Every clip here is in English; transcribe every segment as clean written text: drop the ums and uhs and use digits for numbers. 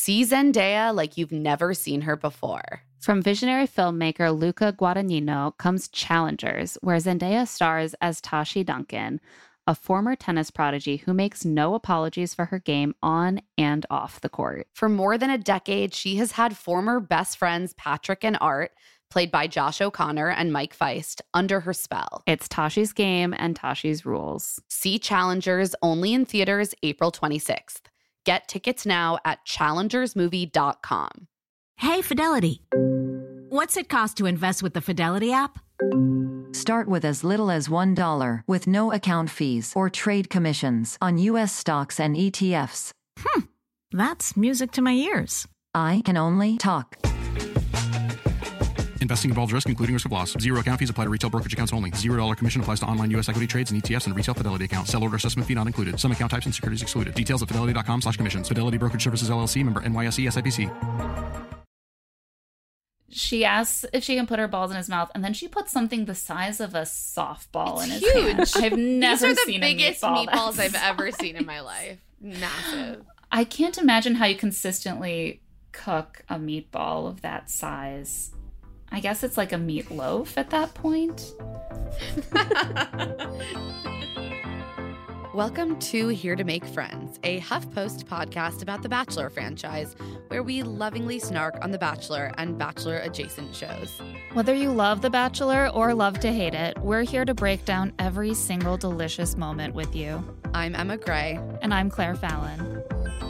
See Zendaya like you've never seen her before. From visionary filmmaker Luca Guadagnino comes Challengers, where Zendaya stars as Tashi Duncan, a former tennis prodigy who makes no apologies for her game on and off the court. For more than a decade, she has had former best friends Patrick and Art, played by Josh O'Connor and Mike Feist, under her spell. It's Tashi's game and Tashi's rules. See Challengers only in theaters April 26th. Get tickets now at challengersmovie.com. Hey, Fidelity. What's it cost to invest with the Fidelity app? Start with as little as $1 with no account fees or trade commissions on U.S. stocks and ETFs. That's music to my ears. I can only talk. Investing involves risk, including risk of loss. Zero account fees apply to retail brokerage accounts only. $0 commission applies to online U.S. equity trades and ETFs and retail Fidelity accounts. Sell order assessment fee not included. Some account types and securities excluded. Details at fidelity.com/commissions. Fidelity Brokerage Services, LLC, member NYSE, SIPC. She asks if she can put her balls in his mouth, and then she puts something the size of a softball in his huge. hand. I've never seen These are the biggest meatballs I've that's- ever seen in my life. Massive. I can't imagine how you consistently cook a meatball of that size. I guess it's like a meatloaf at that point. Welcome to Here to Make Friends, a HuffPost podcast about the Bachelor franchise, where we lovingly snark on The Bachelor and Bachelor-adjacent shows. Whether you love The Bachelor or love to hate it, we're here to break down every single delicious moment with you. I'm Emma Gray. And I'm Claire Fallon.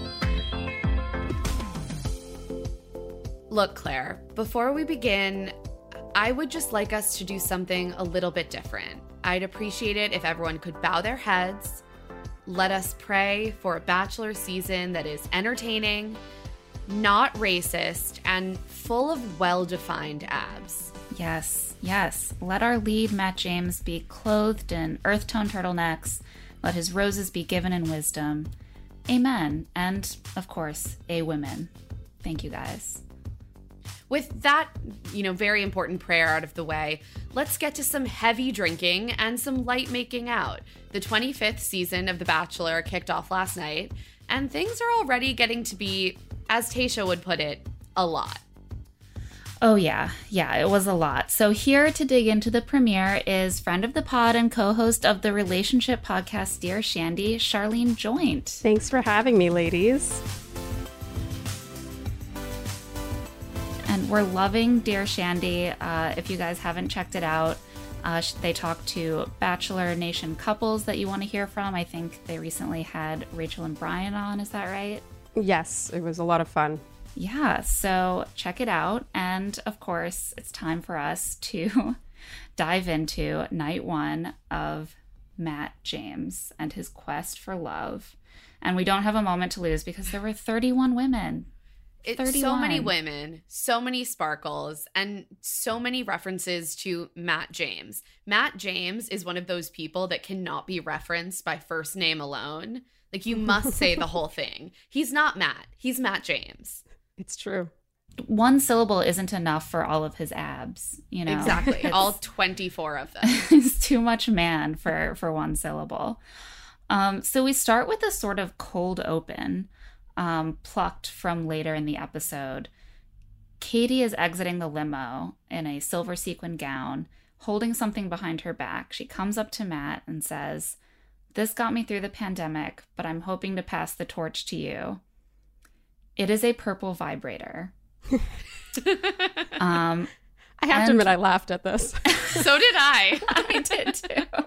Look, Claire, before we begin, I would just like us to do something a little bit different. I'd appreciate it if everyone could bow their heads. Let us pray for a Bachelor season that is entertaining, not racist, and full of well-defined abs. Yes, yes. Let our lead, Matt James, be clothed in earth tone turtlenecks. Let his roses be given in wisdom. Amen. And, of course, a women. Thank you, guys. With that, very important prayer out of the way, let's get to some heavy drinking and some light making out. The 25th season of The Bachelor kicked off last night, and things are already getting to be, as Tayshia would put it, a lot. Oh, yeah. Yeah, it was a lot. So here to dig into the premiere is friend of the pod and co-host of the relationship podcast Dear Shandy, Charlene Joint. Thanks for having me, ladies. And we're loving Dear Shandy. If you guys haven't checked it out, they talk to Bachelor Nation couples that you want to hear from. I think they recently had Rachel and Brian on. Is that right? Yes, it was a lot of fun. Yeah, so check it out. And of course, it's time for us to dive into night one of Matt James and his quest for love. And we don't have a moment to lose because there were 31 women. It's so many women, so many sparkles, and so many references to Matt James. Matt James is one of those people that cannot be referenced by first name alone. Like, you must say the whole thing. He's not Matt. He's Matt James. It's true. One syllable isn't enough for all of his abs, Exactly. All 24 of them. It's too much man for one syllable. So we start with a sort of cold open. Plucked from later in the episode. Katie is exiting the limo in a silver sequin gown, holding something behind her back. She comes up to Matt and says, "This got me through the pandemic, but I'm hoping to pass the torch to you." It is a purple vibrator. I have to admit, I laughed at this. So did I. I did too.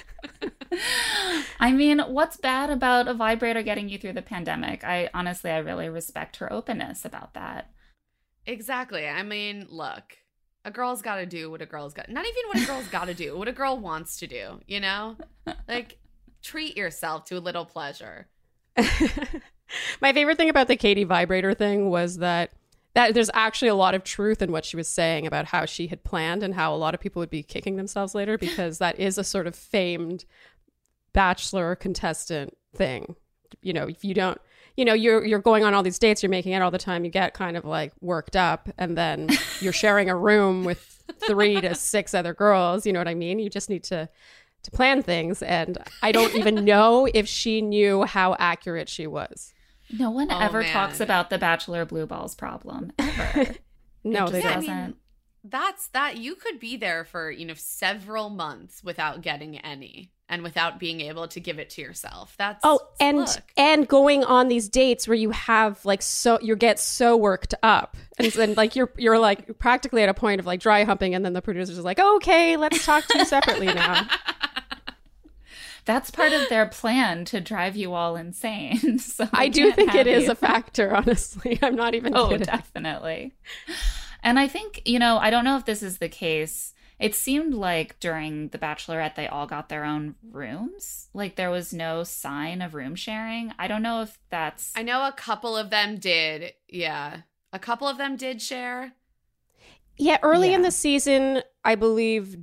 I mean, what's bad about a vibrator getting you through the pandemic? I really respect her openness about that. Exactly. I mean, look, a girl's got to do what a girl's got. Not even what a girl's got to do, what a girl wants to do, Like, treat yourself to a little pleasure. My favorite thing about the Katie vibrator thing was that there's actually a lot of truth in what she was saying about how she had planned and how a lot of people would be kicking themselves later, because that is a sort of famed Bachelor contestant thing. If you don't, you're going on all these dates, you're making out all the time, you get kind of like worked up, and then you're sharing a room with 3 to 6 other girls. You know what I mean? You just need to plan things. And I don't even know if she knew how accurate she was. No one Oh, ever man. talks about the Bachelor Blue Balls problem ever. No, It they just don't. doesn't. That's that you could be there for, several months without getting any and without being able to give it to yourself. That's Oh, and look. and going on these dates where you have like you get so worked up, and then like you're like practically at a point of like dry humping, and then the producer's like, okay, let's talk to you separately now. That's part of their plan to drive you all insane. So I they do can't think it have is you. a factor, honestly. I'm not even Oh, kidding. definitely. And I think, I don't know if this is the case. It seemed like during The Bachelorette, they all got their own rooms. Like there was no sign of room sharing. I don't know if that's. I know a couple of them did. Yeah. A couple of them did share. Yeah, early in Yeah. the season, I believe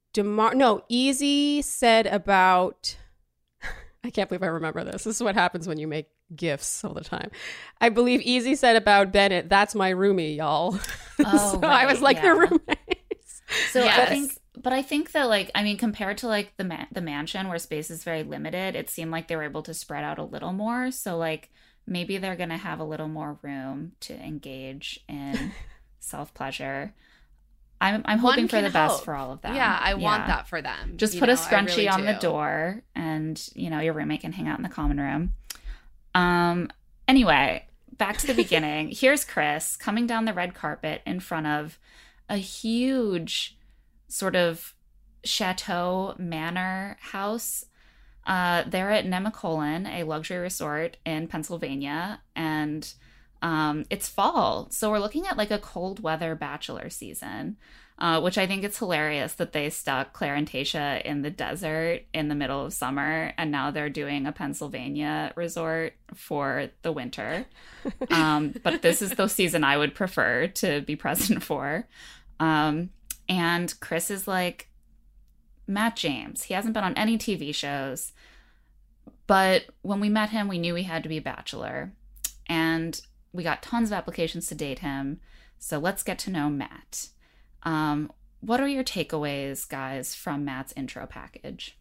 Easy said about I can't believe I remember this. This is what happens when you make gifts all the time. I believe Easy said about Bennett, that's my roomie, y'all. Oh, so I was right, like, yeah. they're roommates. So Yes. I think that compared to like the mansion where space is very limited, it seemed like they were able to spread out a little more. So like maybe they're going to have a little more room to engage in self-pleasure. I'm hoping One for can the best hope. for all of them. Yeah, I want that for them. Just You put a know, I scrunchie really on the do. door and, your roommate can hang out in the common room. Anyway, back to the beginning. Here's Chris coming down the red carpet in front of a huge sort of chateau manor house. They're at Nemacolin, a luxury resort in Pennsylvania, and it's fall. So we're looking at like a cold weather bachelor season, which I think it's hilarious that they stuck Claire and Tayshia in the desert in the middle of summer, and now they're doing a Pennsylvania resort for the winter. But this is the season I would prefer to be present for. And Chris is like, Matt James. He hasn't been on any TV shows, but when we met him, we knew he had to be a bachelor, and we got tons of applications to date him. So let's get to know Matt. What are your takeaways, guys, from Matt's intro package?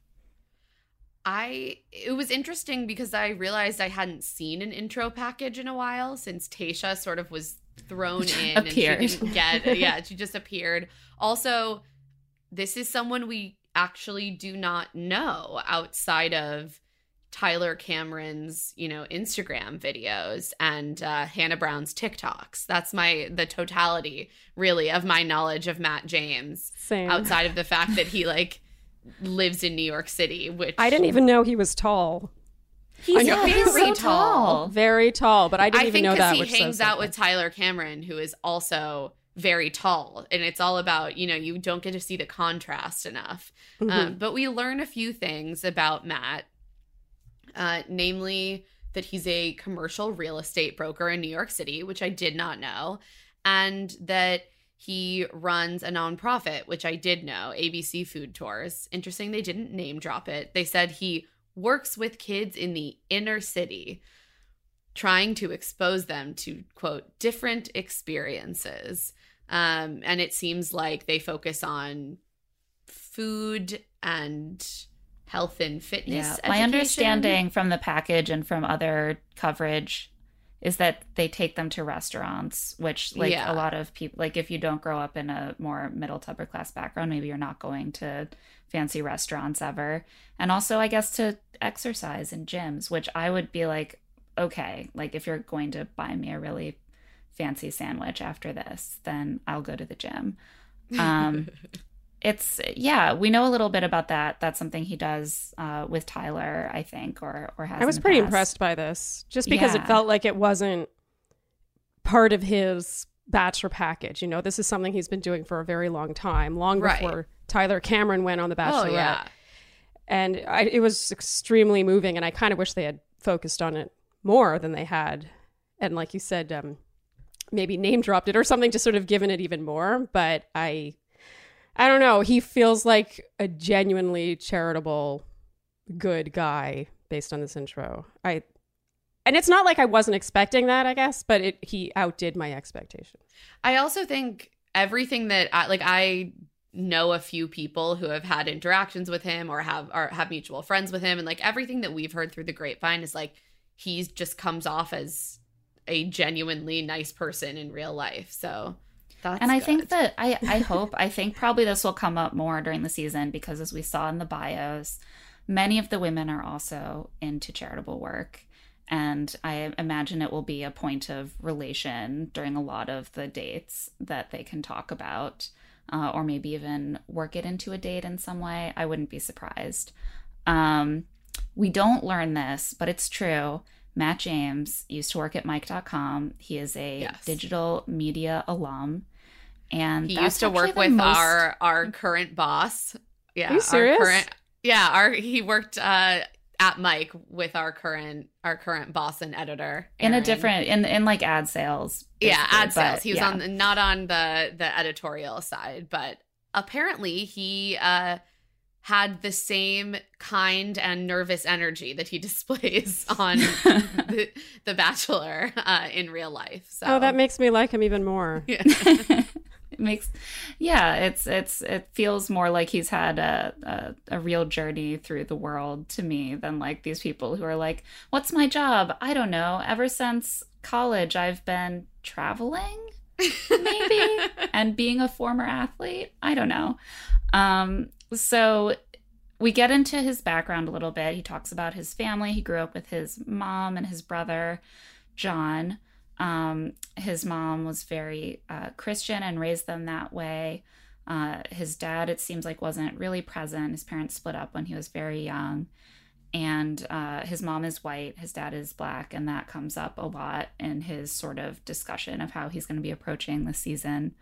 It was interesting because I realized I hadn't seen an intro package in a while since Tayshia sort of was thrown in Appeared. and she didn't get she just appeared. Also, this is someone we actually do not know outside of Tyler Cameron's, Instagram videos and Hannah Brown's TikToks. That's the totality, really, of my knowledge of Matt James. Same. Outside of the fact that he lives in New York City, which I didn't even know he was tall. He's know, very very tall. Very tall, but I didn't even think know that. he Which hangs says out something. with Tyler Cameron, who is also very tall, and it's all about you don't get to see the contrast enough. Mm-hmm. But we learn a few things about Matt, namely that he's a commercial real estate broker in New York City, which I did not know, and that he runs a nonprofit, which I did know, ABC Food Tours. Interesting, they didn't name drop it. They said he works with kids in the inner city, trying to expose them to, quote, different experiences. And it seems like they focus on food and health and fitness. Yeah. My education. understanding from the package and from other coverage is that they take them to restaurants, which Yeah. a lot of people, if you don't grow up in a more middle to upper class background, maybe you're not going to fancy restaurants ever. And also, I guess, to exercise in gyms, which I would be like, okay, if you're going to buy me a really fancy sandwich after this, then I'll go to the gym. We know a little bit about that. That's something he does with Tyler, I think, or has. I was in the pretty past. impressed by this, just because Yeah. it felt like it wasn't part of his bachelor package. This is something he's been doing for a very long time, long Right. before Tyler Cameron went on The Bachelorette. Oh, yeah. And it was extremely moving, and I kind of wish they had focused on it more than they had. And like you said, maybe name dropped it or something, just sort of given it even more. But I don't know. He feels like a genuinely charitable, good guy based on this intro. And it's not like I wasn't expecting that, I guess, but he outdid my expectations. I also think everything that I know a few people who have had interactions with him or have mutual friends with him, and everything that we've heard through the grapevine is he just comes off as a genuinely nice person in real life. So that's and I good. think that I think probably this will come up more during the season, because as we saw in the bios, many of the women are also into charitable work. And I imagine it will be a point of relation during a lot of the dates that they can talk about, or maybe even work it into a date in some way. I wouldn't be surprised. We don't learn this, but it's true. Matt James used to work at Mike.com. He is a digital media alum. And he used to work with our current boss. Yeah. Are you serious? He worked at Mike with our current boss and editor, Aaron. In a different in like ad sales. Ad sales. He was not on the editorial side, but apparently he had the same kind and nervous energy that he displays on the Bachelor in real life. So that makes me like him even more. Yeah. It feels more like he's had a real journey through the world to me than like these people who are like, what's my job? I don't know. Ever since college, I've been traveling, maybe, and being a former athlete. I don't know. So we get into his background a little bit. He talks about his family. He grew up with his mom and his brother, John. His mom was very Christian and raised them that way. His dad, it seems like, wasn't really present. His parents split up when he was very young. And his mom is white, his dad is black, and that comes up a lot in his sort of discussion of how he's going to be approaching the season.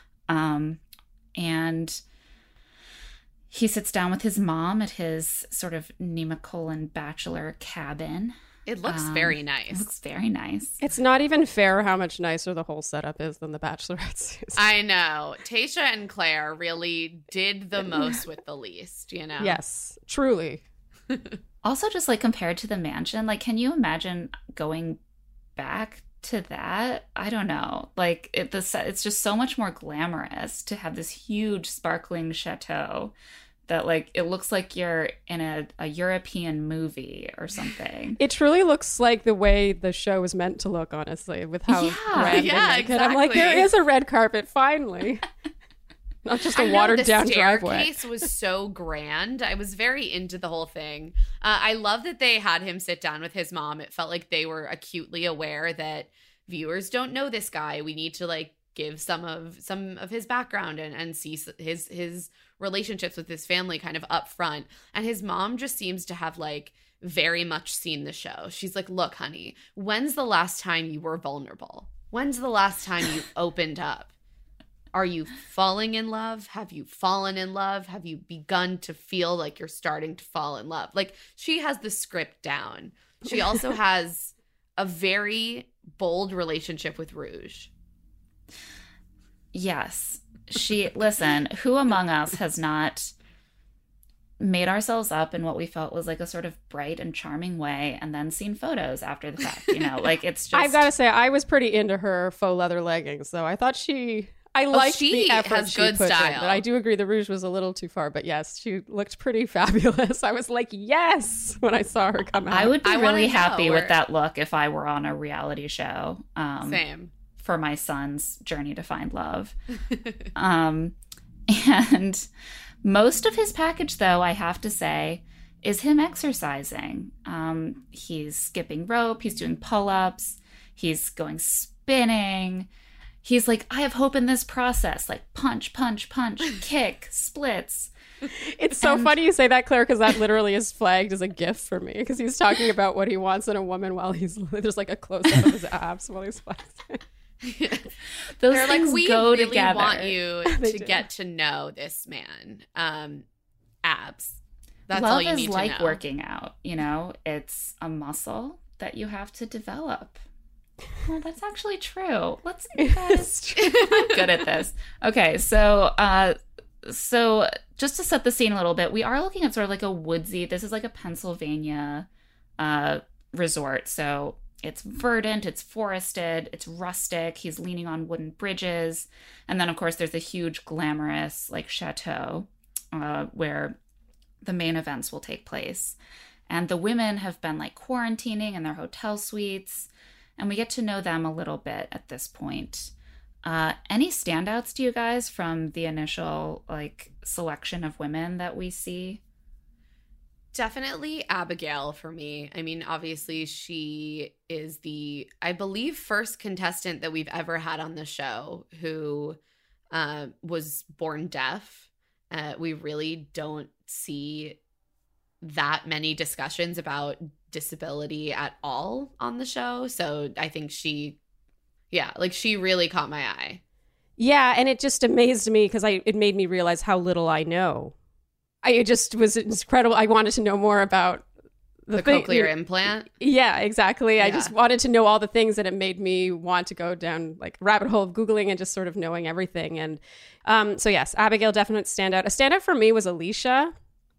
And he sits down with his mom at his sort of Nemacolin bachelor cabin. It looks very nice. It looks very nice. It's not even fair how much nicer the whole setup is than the Bachelorette season. I know. Tayshia and Claire really did the most with the least, you know? Yes, truly. Also, just like compared to the mansion, like, can you imagine going back to that? I don't know. Like, it's just so much more glamorous to have this huge sparkling chateau that, like, it looks like you're in a European movie or something. It truly looks like the way the show was meant to look, honestly, with how grand they make it. I'm like, there is a red carpet, finally. Not just a watered-down driveway. The staircase was so grand. I was very into the whole thing. I love that they had him sit down with his mom. It felt like they were acutely aware that viewers don't know this guy. We need to, like, give some of his background and see his relationships with his family kind of up front. And his mom just seems to have, like, very much seen the show. She's like, look, honey, when's the last time you were vulnerable? When's the last time you opened up? Are you falling in love? Have you fallen in love? Have you begun to feel like you're starting to fall in love? Like, she has the script down. She also has a very bold relationship with Rouge. Yes. Listen, who among us has not made ourselves up in what we felt was like a sort of bright and charming way and then seen photos after the fact, you know? Like, it's just... I've got to say, I was pretty into her faux leather leggings, though. I thought I liked the effort she put in, but I do agree the rouge was a little too far. But yes, she looked pretty fabulous. I was like, yes, when I saw her come out. I would be really happy with that look if I were on a reality show. Same. For my son's journey to find love. And most of his package, though, I have to say, is him exercising. He's skipping rope. He's doing pull-ups. He's going spinning. He's like, I have hope in this process. Like, punch, punch, punch, kick, splits. It's so funny you say that, Claire, because that literally is flagged as a GIF for me. Because he's talking about what he wants in a woman while there's like a close-up of his abs while he's flexing. Those They're things like, we go really together. want you to get to know this man. Abs. That's Love all you need is like to know. working out, you know? It's a muscle that you have to develop. Well, that's actually true. It's true. I'm good at this. Okay, so just to set the scene a little bit, we are looking at sort of like a woodsy. This is like a Pennsylvania resort. So it's verdant, it's forested, it's rustic. He's leaning on wooden bridges, and then of course there's a huge glamorous like chateau where the main events will take place. And the women have been like quarantining in their hotel suites, and we get to know them a little bit at this point. Any standouts to you guys from the initial like selection of women that we see? Definitely Abigail for me. I mean, obviously she is the, I believe, first contestant that we've ever had on the show who was born deaf. We really don't see that many discussions about disability at all on the show. So I think she really caught my eye. Yeah, and it just amazed me because it made me realize how little I know. It just was incredible. I wanted to know more about the cochlear implant. Yeah, exactly. Yeah. I just wanted to know all the things, and it made me want to go down like rabbit hole of Googling and just sort of knowing everything. And so yes, Abigail, definite standout. A standout for me was Alicia.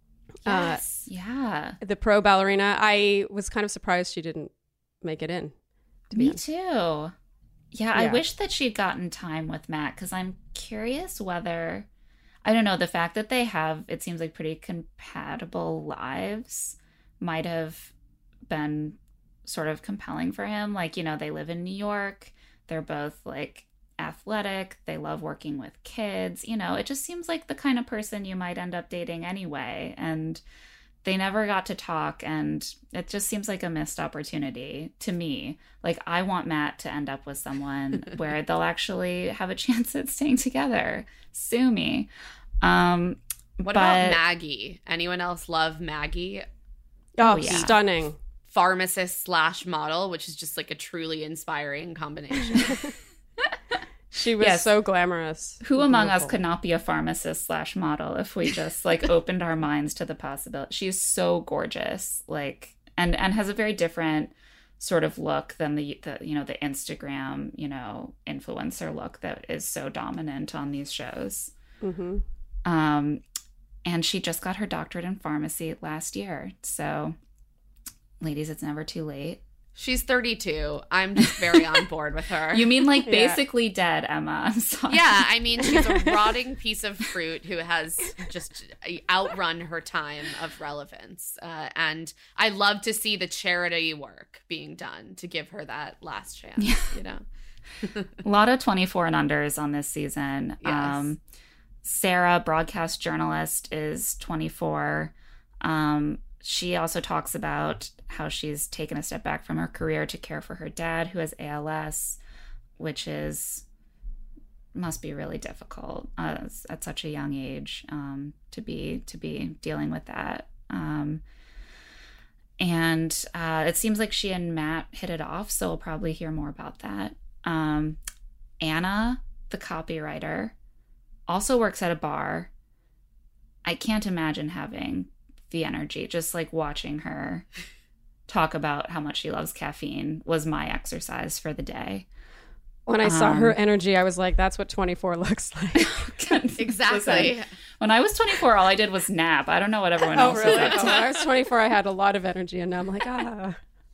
Yes. Yeah. The pro ballerina. I was kind of surprised she didn't make it in. Me too. Yeah, I wish that she'd gotten time with Matt, because I'm curious whether, I don't know, the fact that they have, it seems like pretty compatible lives might have been sort of compelling for him. Like, you know, they live in New York. They're both like athletic. They love working with kids. You know, it just seems like the kind of person you might end up dating anyway. And they never got to talk, and it just seems like a missed opportunity to me. Like, I want Matt to end up with someone where they'll actually have a chance at staying together. Sue me. What about Maggie? Anyone else love Maggie? Oh, yeah. Stunning. Pharmacist / model, which is just like a truly inspiring combination. She was so glamorous. Who among us could not be a pharmacist / model if we just like opened our minds to the possibility? She's so gorgeous, like, and has a very different sort of look than the you know, the Instagram, you know, influencer look that is so dominant on these shows. Mm-hmm. And she just got her doctorate in pharmacy last year. So, ladies, it's never too late. She's 32. I'm just very on board with her. You mean like basically dead, Emma? I'm sorry. Yeah, I mean, she's a rotting piece of fruit who has just outrun her time of relevance. And I love to see the charity work being done to give her that last chance, you know? A lot of 24 and unders on this season. Yes. Sarah, broadcast journalist, is 24. She also talks about how she's taken a step back from her career to care for her dad, who has ALS, which must be really difficult at such a young age to be dealing with that. And it seems like she and Matt hit it off, so we'll probably hear more about that. Anna, the copywriter, also works at a bar. I can't imagine having the energy. Just like watching her talk about how much she loves caffeine was my exercise for the day. When I saw her energy, I was like, that's what 24 looks like. Exactly. Listen, when I was 24, all I did was nap. I don't know what everyone else really? was up to. When I was 24, I had a lot of energy, and now I'm like,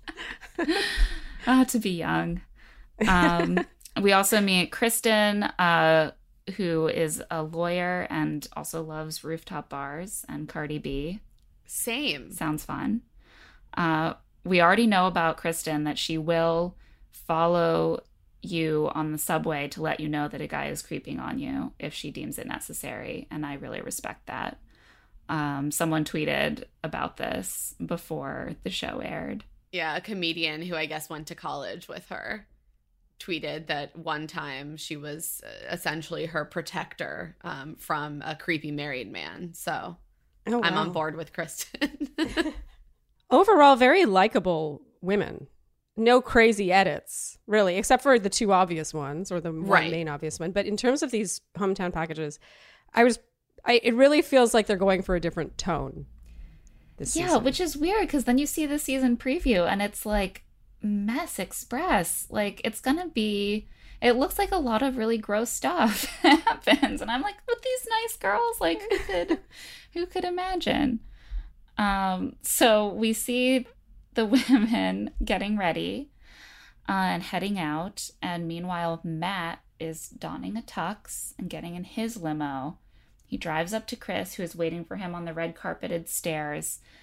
to be young. We also meet Kristen, who is a lawyer and also loves rooftop bars and Cardi B. Same. Sounds fun. We already know about Kristen that she will follow you on the subway to let you know that a guy is creeping on you if she deems it necessary. And I really respect that. Someone tweeted about this before the show aired. Yeah, a comedian who I guess went to college with her tweeted that one time she was essentially her protector from a creepy married man. So I'm on board with Kristen. Overall, very likable women. No crazy edits, really, except for the two obvious ones or the one main obvious one. But in terms of these hometown packages, it really feels like they're going for a different tone this season. Which is weird because then you see the season preview and it's like Mess Express. Like it's gonna be, it looks like a lot of really gross stuff happens, and I'm like, with these nice girls, like who could imagine? So we see the women getting ready and heading out, and meanwhile Matt is donning a tux and getting in his limo. He drives up to Chris, who is waiting for him on the red carpeted stairs.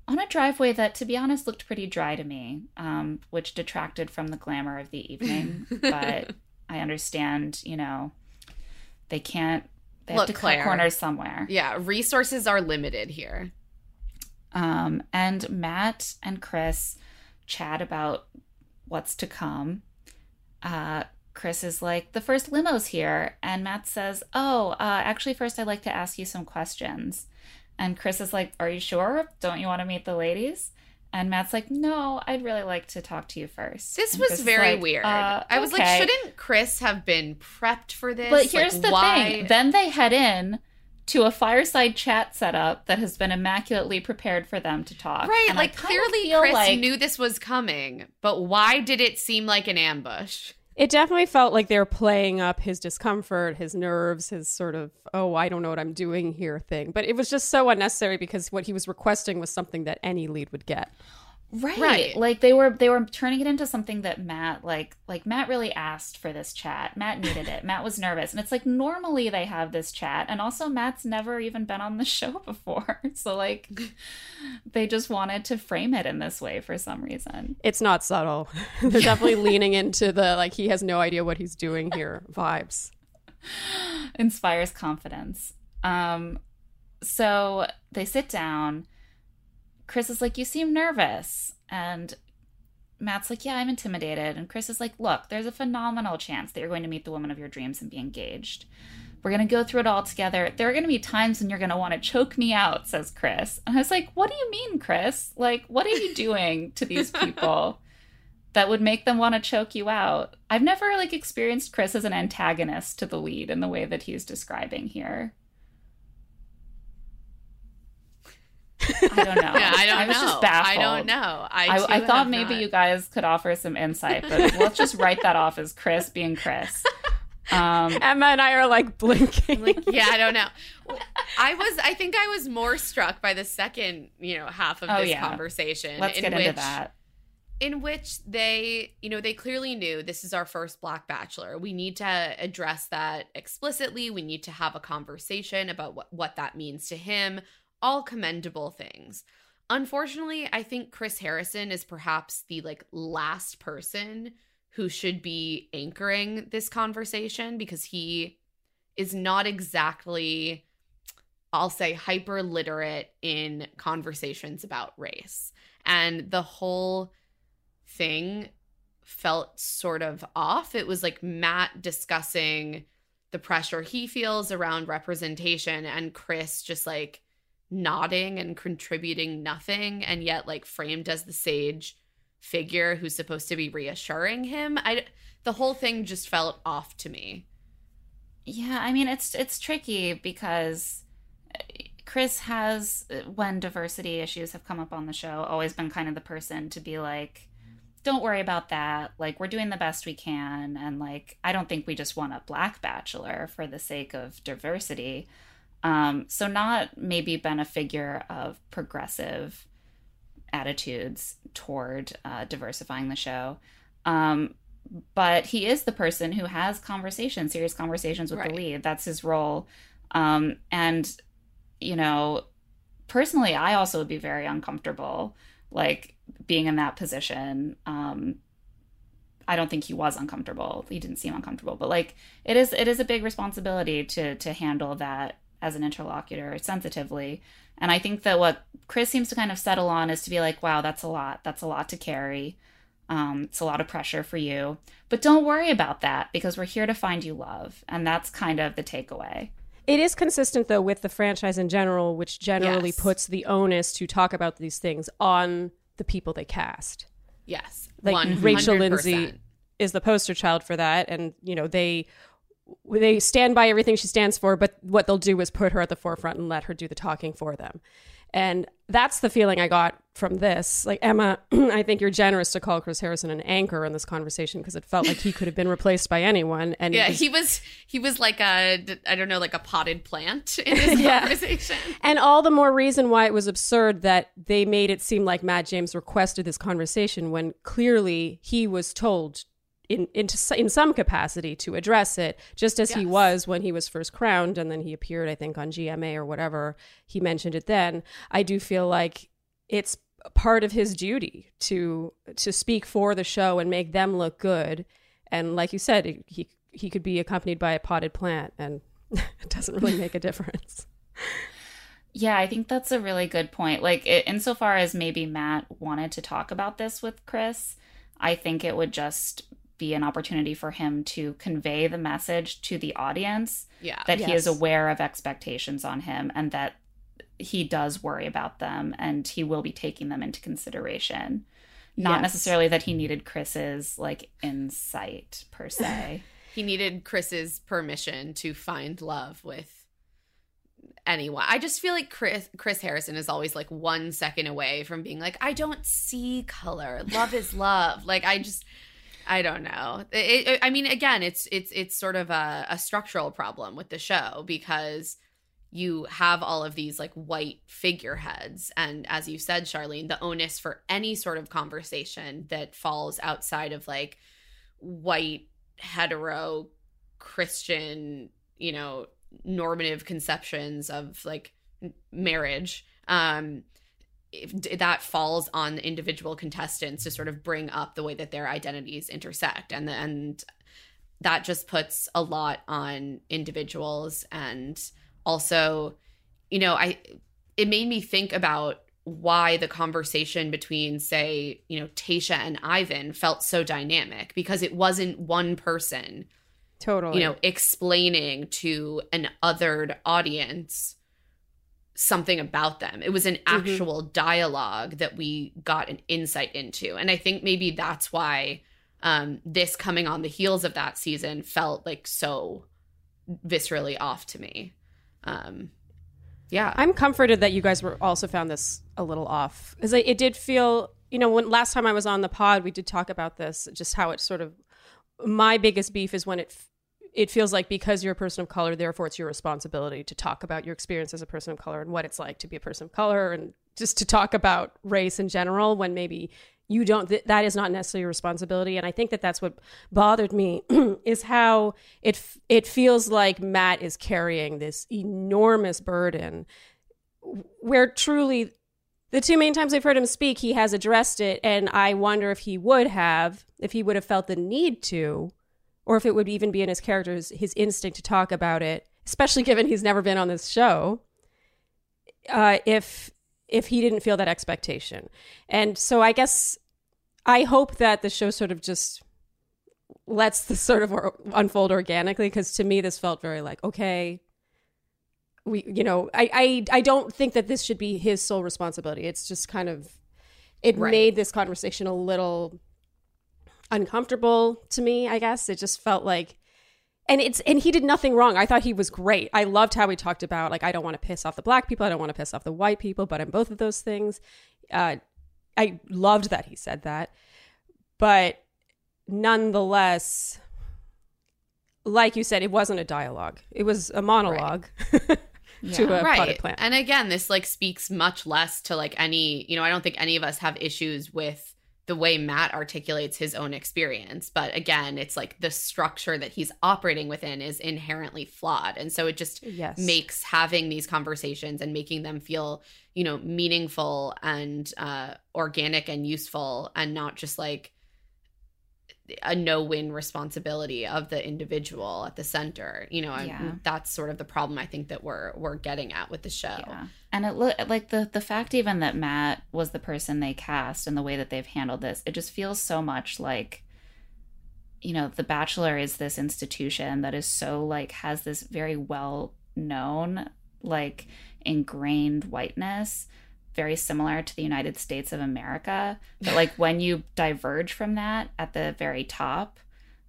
on a driveway that, to be honest, looked pretty dry to me, which detracted from the glamour of the evening. But I understand, they have to cut corners somewhere. Yeah, resources are limited here. And Matt and Chris chat about what's to come. Chris is like, the first limo's here. And Matt says, actually, first I'd like to ask you some questions. And Chris is like, are you sure? Don't you want to meet the ladies? And Matt's like, no, I'd really like to talk to you first. This was very weird. I was like, shouldn't Chris have been prepped for this? But here's the thing. Then they head in to a fireside chat setup that has been immaculately prepared for them to talk. Right, and like clearly Chris knew this was coming, but why did it seem like an ambush? It definitely felt like they were playing up his discomfort, his nerves, his sort of, I don't know what I'm doing here thing. But it was just so unnecessary because what he was requesting was something that any lead would get. Right. Like they were turning it into something that Matt like Matt really asked for this chat. Matt needed it. Matt was nervous. And it's like normally they have this chat, and also Matt's never even been on the show before. So like they just wanted to frame it in this way for some reason. It's not subtle. They're definitely leaning into the like he has no idea what he's doing here vibes. Inspires confidence. So they sit down. Chris is like, you seem nervous. And Matt's like, yeah, I'm intimidated. And Chris is like, look, there's a phenomenal chance that you're going to meet the woman of your dreams and be engaged. We're going to go through it all together. There are going to be times when you're going to want to choke me out, says Chris. And I was like, what do you mean, Chris? Like, what are you doing to these people that would make them want to choke you out? I've never experienced Chris as an antagonist to the lead in the way that he's describing here. I don't know. Yeah, I was just baffled. I don't know. I thought maybe you guys could offer some insight, but let's just write that off as Chris being Chris. Emma and I are blinking. Yeah, I don't know. I think I was more struck by the second, half of this conversation. Let's get into that. In which they clearly knew this is our first Black Bachelor. We need to address that explicitly. We need to have a conversation about what that means to him. All commendable things. Unfortunately, I think Chris Harrison is perhaps the last person who should be anchoring this conversation because he is not exactly, I'll say, hyper literate in conversations about race. And the whole thing felt sort of off. It was like Matt discussing the pressure he feels around representation and Chris just nodding and contributing nothing, and yet framed as the sage figure who's supposed to be reassuring him. The whole thing just felt off to me. Yeah, I mean it's tricky because Chris has, when diversity issues have come up on the show, always been kind of the person to be like, don't worry about that. We're doing the best we can, and I don't think we just want a Black Bachelor for the sake of diversity. So not maybe been a figure of progressive attitudes toward diversifying the show. But he is the person who has serious conversations with the lead. That's his role. And, personally, I also would be very uncomfortable, being in that position. I don't think he was uncomfortable. He didn't seem uncomfortable. But, it is a big responsibility to handle that as an interlocutor sensitively. And I think that what Chris seems to kind of settle on is to be like, wow, that's a lot to carry. It's a lot of pressure for you, but don't worry about that because we're here to find you love. And that's kind of the takeaway. It is consistent though with the franchise in general, which generally puts the onus to talk about these things on the people they cast. Yes. Rachel Lindsay is the poster child for that. And, they stand by everything she stands for, but what they'll do is put her at the forefront and let her do the talking for them. And that's the feeling I got from this. Emma, I think you're generous to call Chris Harrison an anchor in this conversation because it felt like he could have been replaced by anyone. And yeah, he was like a potted plant in this conversation. And all the more reason why it was absurd that they made it seem like Matt James requested this conversation when clearly he was told in some capacity to address it, just as he was when he was first crowned, and then he appeared, I think, on GMA or whatever. He mentioned it then. I do feel like it's part of his duty to speak for the show and make them look good. And like you said, he could be accompanied by a potted plant, and it doesn't really make a difference. Yeah, I think that's a really good point. Like, insofar as maybe Matt wanted to talk about this with Chris, I think it would just be an opportunity for him to convey the message to the audience that he is aware of expectations on him and that he does worry about them and he will be taking them into consideration. Not necessarily that he needed Chris's like insight per se. He needed Chris's permission to find love with anyone. I just feel like Chris Harrison is always like 1 second away from being like, I don't see color. Love is love. Like, I don't know. I mean, again, it's sort of a structural problem with the show because you have all of these like white figureheads. And as you said, Charlene, the onus for any sort of conversation that falls outside of like white, hetero, Christian, you know, normative conceptions of like marriage, that falls on individual contestants to sort of bring up the way that their identities intersect. And that just puts a lot on individuals. And also, you know, it made me think about why the conversation between, say, you know, Tayshia and Ivan felt so dynamic, because it wasn't one person, totally, you know, explaining to an othered audience something about them. It was an actual dialogue that we got an insight into. And I think maybe that's why this coming on the heels of that season felt like so viscerally off to me. Yeah. I'm comforted that you guys were also found this a little off, because it did feel, you know, when last time I was on the pod, we did talk about this, just how it sort of, my biggest beef is when it feels like because you're a person of color, therefore it's your responsibility to talk about your experience as a person of color and what it's like to be a person of color, and just to talk about race in general, when maybe you don't, that is not necessarily your responsibility. And I think that that's what bothered me is how it feels like Matt is carrying this enormous burden, where truly the two main times I've heard him speak, he has addressed it. And I wonder if he would have felt the need to, or if it would even be in his character, his instinct to talk about it, especially given he's never been on this show, if he didn't feel that expectation. And so I guess I hope that the show sort of just lets this sort of unfold organically, because to me this felt very like, okay, we, you know, I don't think that this should be his sole responsibility. It's just kind of, it made this conversation a little uncomfortable to me, I guess. It just felt like, and he did nothing wrong. I thought he was great. I loved how he talked about, like, I don't want to piss off the black people, I don't want to piss off the white people, but I'm both of those things. I loved that he said that. But nonetheless, like you said, it wasn't a dialogue. It was a monologue. To a potted plant. And again, this like speaks much less to like any, you know, I don't think any of us have issues with the way Matt articulates his own experience. But again, it's like the structure that he's operating within is inherently flawed. And so it just makes having these conversations and making them feel, you know, meaningful and organic and useful, and not just like a no-win responsibility of the individual at the center. You know, that's sort of the problem I think that we're getting at with the show. Yeah. And it like the fact even that Matt was the person they cast and the way that they've handled this, it just feels so much like, you know, The Bachelor is this institution that is so like, has this very well known, like ingrained whiteness, very similar to the United States of America, but like when you diverge from that at the very top,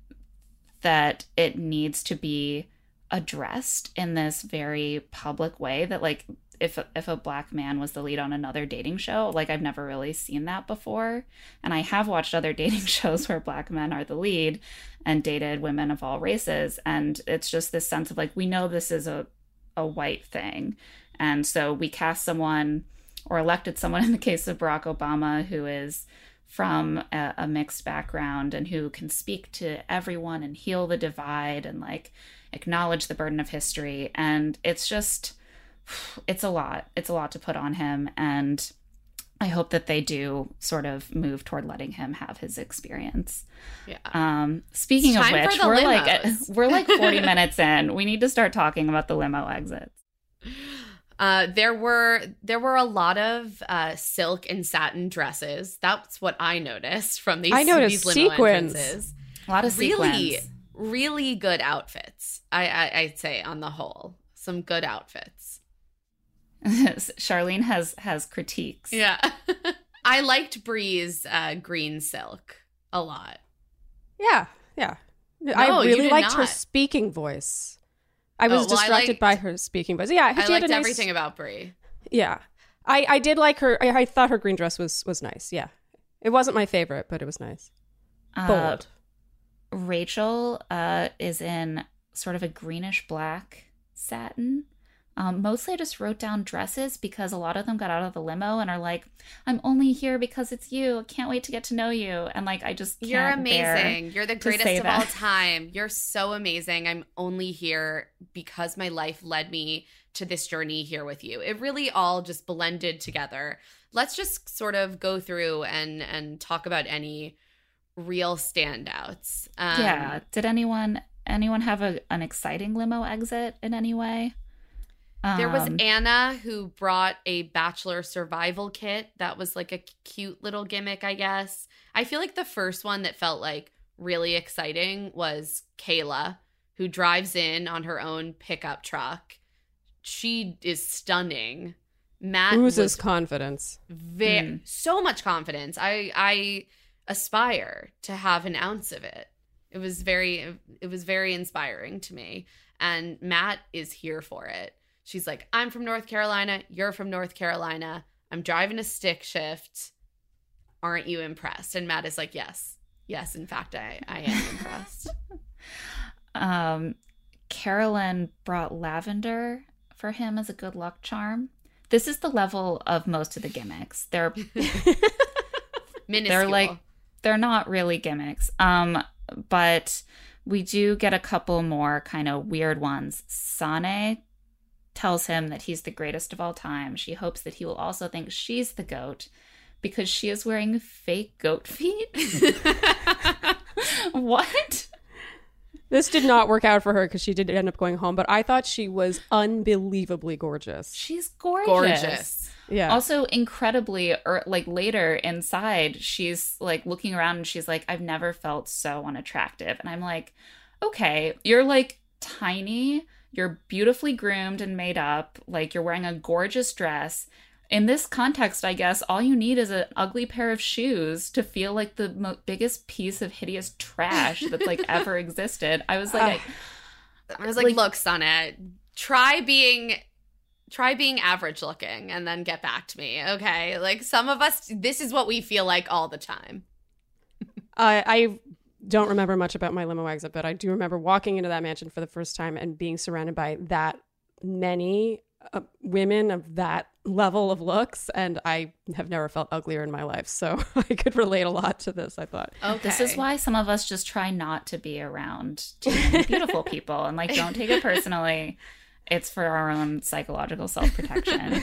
that it needs to be addressed in this very public way, that like if a black man was the lead on another dating show, like I've never really seen that before. And I have watched other dating shows where black men are the lead and dated women of all races, and it's just this sense of like, we know this is a white thing, and so we cast someone or elected someone, in the case of Barack Obama, who is from a mixed background and who can speak to everyone and heal the divide and like acknowledge the burden of history. And it's just, it's a lot to put on him. And I hope that they do sort of move toward letting him have his experience. Yeah. Speaking of which, we're like 40 minutes in. We need to start talking about the limo exits. There were a lot of silk and satin dresses. That's what I noticed from these. I noticed these limo sequins. Entrances. A lot of sequins. Really good outfits. I'd say on the whole, some good outfits. Charlene has critiques. Yeah. I liked Bree's green silk a lot. Yeah. No, I you really did liked her not. speaking voice. I was distracted by her speaking voice. Yeah, I she liked had a nice, everything about Bree. Yeah. I did like her. I thought her green dress was nice. Yeah. It wasn't my favorite, but it was nice. Bold. Rachel is in sort of a greenish black satin. Mostly I just wrote down dresses because a lot of them got out of the limo and are like, I'm only here because it's you. I can't wait to get to know you. And like, I just can't You're amazing. You're the greatest of all that. time. You're so amazing. I'm only here because my life led me to this journey here with you. It really all just blended together. Let's just sort of go through and talk about any real standouts. Yeah. Did anyone have an exciting limo exit in any way? There was Anna, who brought a bachelor survival kit. That was like a cute little gimmick, I guess. I feel like the first one that felt like really exciting was Kayla, who drives in on her own pickup truck. She is stunning. Matt oozes confidence. So much confidence. I aspire to have an ounce of it. It was very inspiring to me. And Matt is here for it. She's like, I'm from North Carolina. You're from North Carolina. I'm driving a stick shift. Aren't you impressed? And Matt is like, yes. Yes, in fact, I am impressed. Carolyn brought lavender for him as a good luck charm. This is the level of most of the gimmicks. They're minuscule. They're not really gimmicks. But we do get a couple more kind of weird ones. Sane tells him that he's the greatest of all time. She hopes that he will also think she's the goat because she is wearing fake goat feet. What? This did not work out for her because she did end up going home, but I thought she was unbelievably gorgeous. She's gorgeous. Yeah. Also incredibly, like later inside, she's like looking around and she's like, I've never felt so unattractive. And I'm like, okay, you're like tiny. You're beautifully groomed and made up. Like, you're wearing a gorgeous dress. In this context, I guess, all you need is an ugly pair of shoes to feel like the biggest piece of hideous trash that's, like, ever existed. I was like... look, Sana, try being average looking and then get back to me, okay? Like, some of us, this is what we feel like all the time. I don't remember much about my limo exit, but I do remember walking into that mansion for the first time and being surrounded by that many women of that level of looks, and I have never felt uglier in my life, so I could relate a lot to this, I thought. Okay. This is why some of us just try not to be around too many beautiful people, and like, don't take it personally. It's for our own psychological self-protection.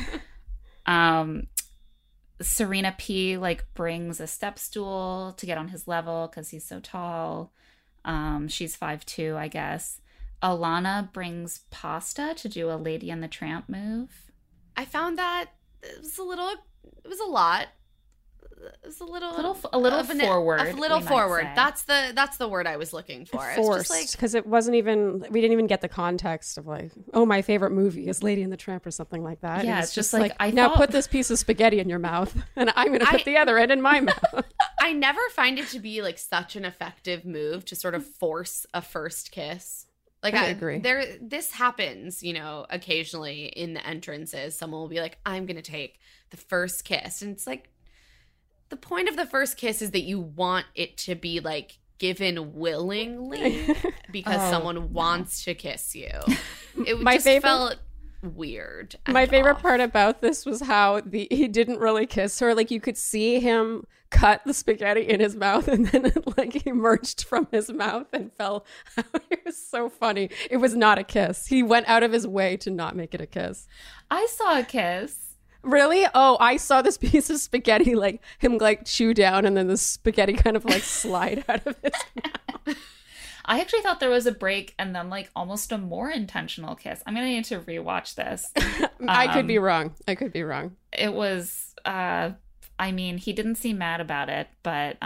Serena P like brings a step stool to get on his level because he's so tall. She's 5'2", I guess. Alana brings pasta to do a Lady and the Tramp move. I found that it was a lot. It was a little forward. That's the word I was looking for. Forced, because it wasn't even. We didn't even get the context of like, oh, my favorite movie is Lady and the Tramp or something like that. Yeah, it's just like now put this piece of spaghetti in your mouth, and I'm going to put the other end in my mouth. I never find it to be like such an effective move to sort of force a first kiss. Like, I agree. This happens, occasionally in the entrances. Someone will be like, I'm going to take the first kiss. And it's like, the point of the first kiss is that you want it to be like given willingly because someone wants to kiss you. It felt weird. My favorite part about this was how he didn't really kiss her. Like, you could see him cut the spaghetti in his mouth and then it like emerged from his mouth and fell out. It was so funny. It was not a kiss. He went out of his way to not make it a kiss. I saw a kiss. Really? Oh, I saw this piece of spaghetti, like him like chew down and then the spaghetti kind of like slide out of his mouth. I actually thought there was a break and then like almost a more intentional kiss. I'm going to need to rewatch this. I could be wrong. It was, I mean, he didn't seem mad about it, but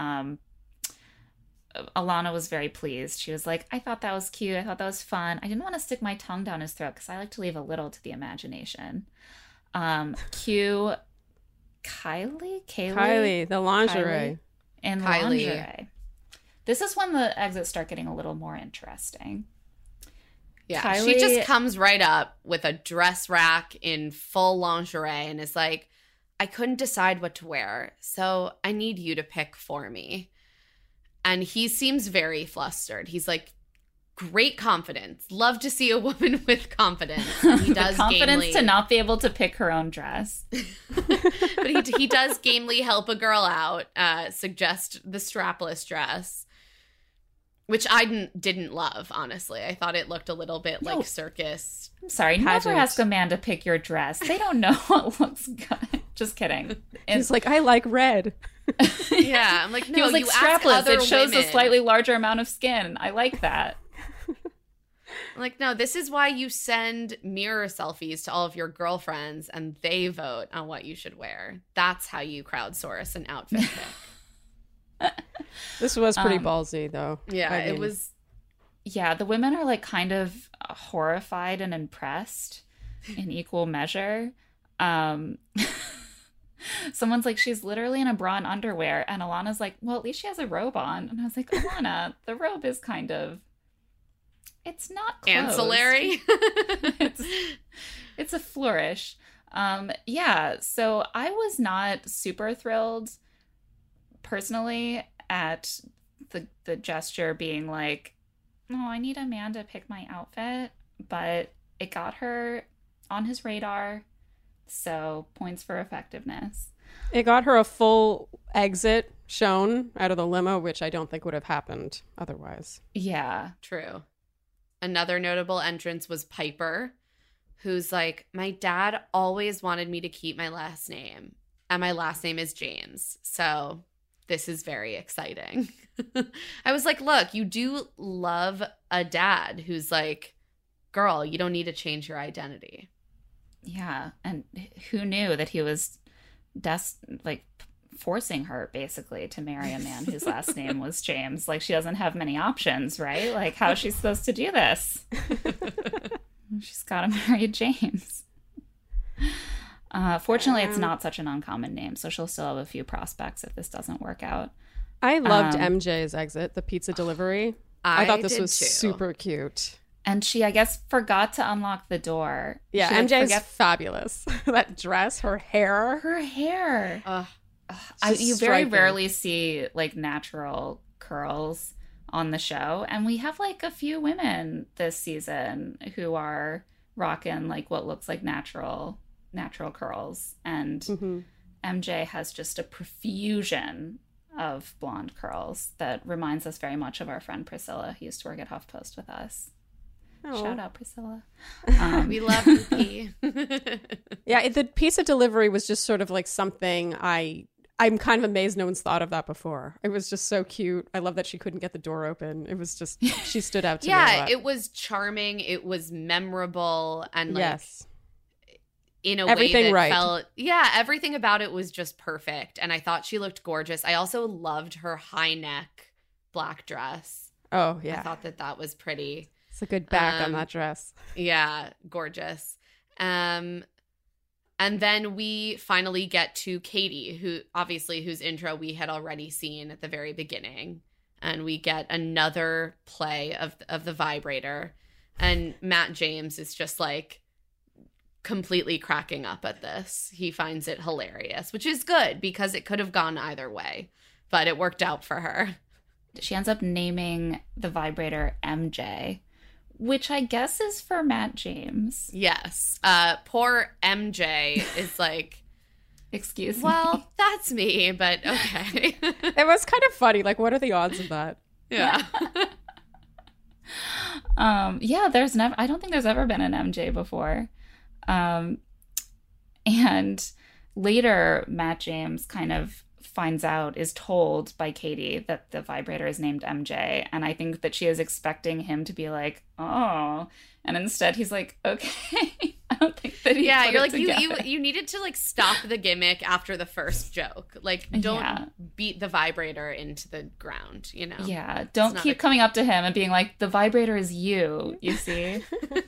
Alana was very pleased. She was like, I thought that was cute. I thought that was fun. I didn't want to stick my tongue down his throat because I like to leave a little to the imagination. Cue Kylie, the lingerie. And lingerie. This is when the exits start getting a little more interesting. Yeah, Kylie, she just comes right up with a dress rack in full lingerie and is like, I couldn't decide what to wear, so I need you to pick for me. And he seems very flustered. He's like, great confidence. Love to see a woman with confidence. He does confidence gamely, to not be able to pick her own dress. but he does gamely help a girl out, suggest the strapless dress, which I didn't love, honestly. I thought it looked a little bit like circus. I'm sorry, pageant. never ask a man to pick your dress. They don't know what looks good. Just kidding. He's like, I like red. Yeah, I'm like, no, he was like, you ask strapless. other It shows women. a slightly larger amount of skin. I like that. I'm like, no, this is why you send mirror selfies to all of your girlfriends and they vote on what you should wear. That's how you crowdsource an outfit pick. This was pretty ballsy, though. Yeah, I mean, it was. Yeah, the women are like kind of horrified and impressed in equal measure. Someone's like, she's literally in a bra and underwear. And Alana's like, well, at least she has a robe on. And I was like, Alana, the robe is kind of, it's not closed. Ancillary. It's a flourish. Yeah, so I was not super thrilled personally at the gesture being like, oh, I need a man to pick my outfit. But it got her on his radar. So points for effectiveness. It got her a full exit shown out of the limo, which I don't think would have happened otherwise. Yeah. True. Another notable entrance was Piper, who's like, my dad always wanted me to keep my last name, and my last name is James. So this is very exciting. I was like, look, you do love a dad who's like, girl, you don't need to change your identity. Yeah, and who knew that he was forcing her basically to marry a man whose last name was James. Like, she doesn't have many options, right? Like, how is she supposed to do this? She's got to marry James. Fortunately, it's not such an uncommon name, so she'll still have a few prospects if this doesn't work out. I loved MJ's exit, the pizza delivery. I thought this was super cute. And she, I guess, forgot to unlock the door. Yeah, MJ's fabulous. That dress, her hair. Her hair. You very rarely see, like, natural curls on the show. And we have, like, a few women this season who are rocking, like, what looks like natural curls. And MJ has just a profusion of blonde curls that reminds us very much of our friend Priscilla, who used to work at HuffPost with us. Oh. Shout out, Priscilla. We love you. Yeah, the pizza delivery was just sort of like something I'm kind of amazed no one's thought of that before. It was just so cute. I love that she couldn't get the door open. It was just, she stood out to me a lot. It was charming. It was memorable. And like, yes. In a everything way that right. felt, everything about it was just perfect. And I thought she looked gorgeous. I also loved her high neck black dress. Oh, yeah. I thought that was pretty. It's a good back on that dress. Yeah, gorgeous. And then we finally get to Katie, whose intro we had already seen at the very beginning. And we get another play of the vibrator. And Matt James is just like completely cracking up at this. He finds it hilarious, which is good because it could have gone either way. But it worked out for her. She ends up naming the vibrator MJ, which I guess is for Matt James. Yes. Poor MJ is like, excuse me. Well, that's me, but okay. It was kind of funny. Like, what are the odds of that? Yeah. I don't think there's ever been an MJ before. And later, Matt James kind of is told by Katie that the vibrator is named MJ. And I think that she is expecting him to be like, oh. And instead he's like, okay. I don't think that he you're like, together. you needed to like stop the gimmick after the first joke. Like, don't beat the vibrator into the ground, you know? Yeah. Don't keep coming up to him and being like, the vibrator is you see?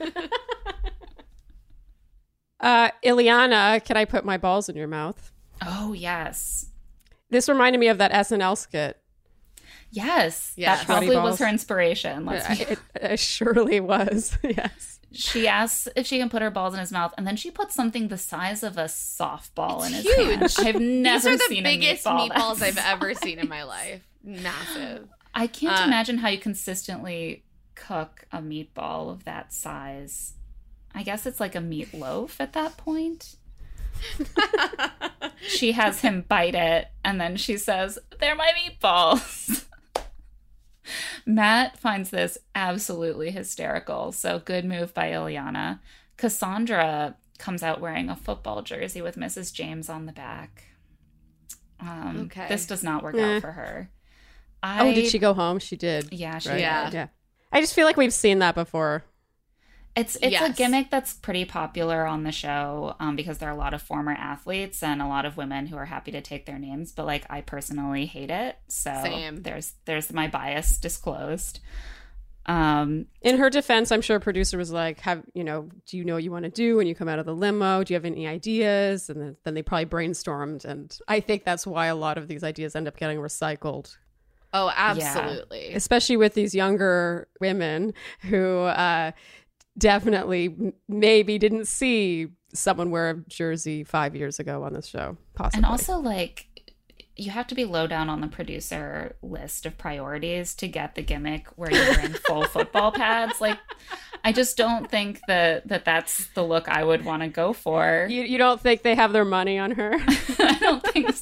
Ileana, can I put my balls in your mouth? Oh, yes. This reminded me of that SNL skit. Yes. That probably was her inspiration. It surely was. Yes. She asks if she can put her balls in his mouth, and then she puts something the size of a softball in his hand. I've never seen These are the biggest meatballs I've ever seen in my life. Massive. I can't imagine how you consistently cook a meatball of that size. I guess it's like a meatloaf at that point. She has him bite it, and then she says, "They're my meatballs." Matt finds this absolutely hysterical, so good move by Ileana. Cassandra comes out wearing a football jersey with Mrs. James on the back. Okay. This does not work out for her. Did she go home? She did. Yeah, she did. Yeah. I just feel like we've seen that before. It's a gimmick that's pretty popular on the show because there are a lot of former athletes and a lot of women who are happy to take their names. But like, I personally hate it. So Same. There's my bias disclosed. In her defense, I'm sure a producer was like, do you know what you want to do when you come out of the limo? Do you have any ideas? And then they probably brainstormed. And I think that's why a lot of these ideas end up getting recycled. Oh, absolutely. Yeah. Especially with these younger women who definitely maybe didn't see someone wear a jersey 5 years ago on this show, possibly. And also, like, you have to be low down on the producer list of priorities to get the gimmick where you're wearing full football pads. Like, I just don't think that's the look I would want to go for. You don't think they have their money on her? I don't think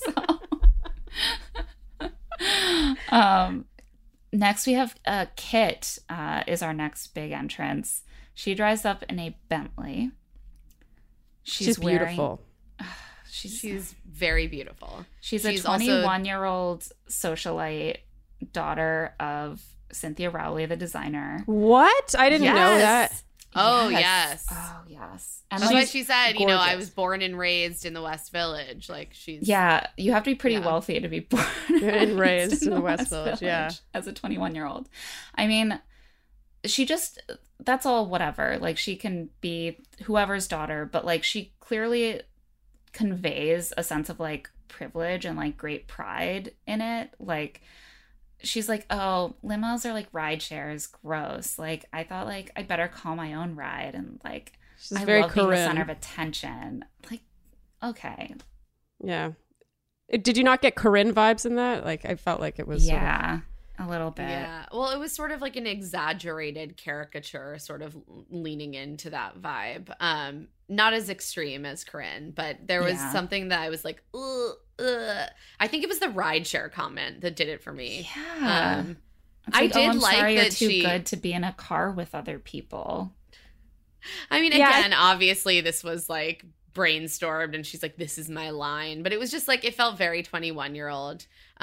so. Next, we have Kit is our next big entrance. She drives up in a Bentley. She's beautiful. She's very beautiful. She's a 21-year-old socialite, daughter of Cynthia Rowley, the designer. What? I didn't know that. Oh, yes. Oh, yes. And that's why she said, gorgeous. I was born and raised in the West Village. Like, she's... Yeah, you have to be pretty wealthy to be born and raised in the West Village, as a 21-year-old. I mean, she just... That's all whatever. Like, she can be whoever's daughter, but, like, she clearly conveys a sense of, like, privilege and, like, great pride in it. Like, she's like, oh, limos are, like, ride shares. Gross. Like, I thought, like, I better call my own ride. And, like, I love being the center of attention. Like, okay. Yeah. Did you not get Corinne vibes in that? Like, I felt like it was... Yeah. A little bit. Yeah. Well, it was sort of like an exaggerated caricature, sort of leaning into that vibe. Not as extreme as Corinne, but there was something that I was like, ugh. I think it was the rideshare comment that did it for me. Yeah. I did like sorry, that you're too good to be in a car with other people. I mean, again, obviously this was like brainstormed and she's like, this is my line. But it was just like, it felt very 21-year-old.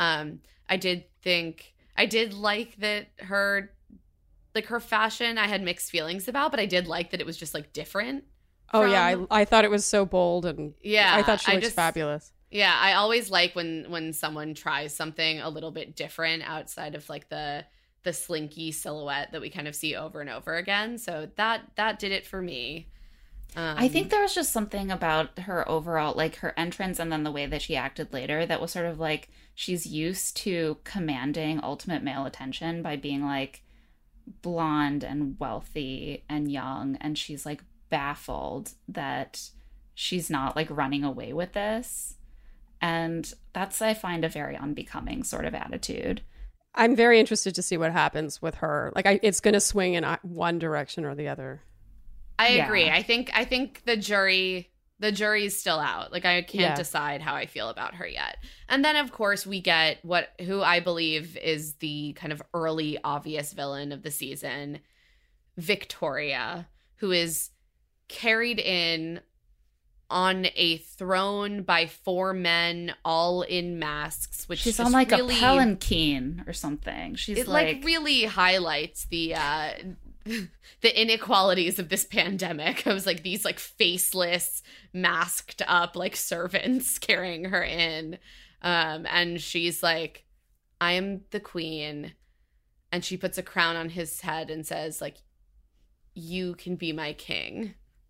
I did like that her fashion I had mixed feelings about, but I did like that it was just like different. I thought it was so bold and I thought she looked fabulous. Yeah, I always like when someone tries something a little bit different outside of like the slinky silhouette that we kind of see over and over again. So that did it for me. I think there was just something about her overall, like her entrance and then the way that she acted later that was sort of like she's used to commanding ultimate male attention by being like blonde and wealthy and young. And she's like baffled that she's not like running away with this. And that's, I find, a very unbecoming sort of attitude. I'm very interested to see what happens with her. Like, it's going to swing in one direction or the other. I agree. I think the jury's still out. Like, I can't decide how I feel about her yet. And then, of course, we get who I believe is the kind of early obvious villain of the season, Victoria, who is carried in on a throne by 4 men, all in masks, which she's just on like really, a palanquin or something. She's it like really highlights the inequalities of this pandemic. I was like these like faceless, masked up like servants carrying her in, and she's like, "I am the queen," and she puts a crown on his head and says like, "You can be my king."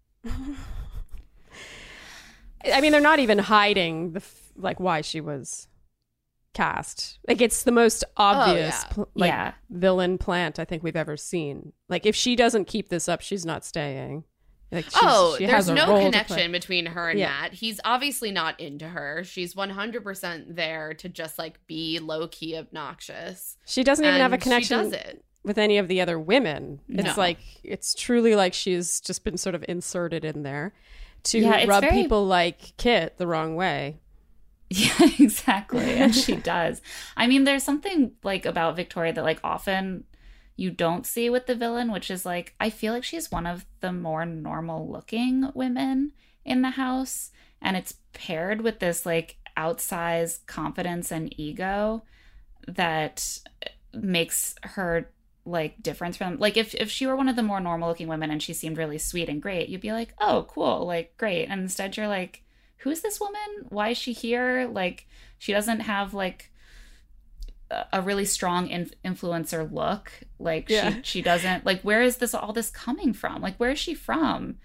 I mean, they're not even hiding like why she was cast. Like, it's the most obvious villain plant I think we've ever seen. Like, if she doesn't keep this up, she's not staying. Like, she there's has a no role connection between her and Matt. He's obviously not into her. She's 100% there to just like be low-key obnoxious. She doesn't even have a connection. She does it with any of the other women. It's No. like, it's truly like she's just been sort of inserted in there to Yeah, rub people like Kit the wrong way. Yeah, exactly. And she does. I mean, there's something like about Victoria that like often you don't see with the villain, which is like, I feel like she's one of the more normal looking women in the house. And it's paired with this like outsized confidence and ego that makes her like different from, like, if she were one of the more normal looking women and she seemed really sweet and great, you'd be like, oh, cool, like, great. And instead you're like, who's this woman? Why is she here? Like, she doesn't have like a really strong influencer look. Like, she doesn't, like, where is all this coming from? Like, where is she from?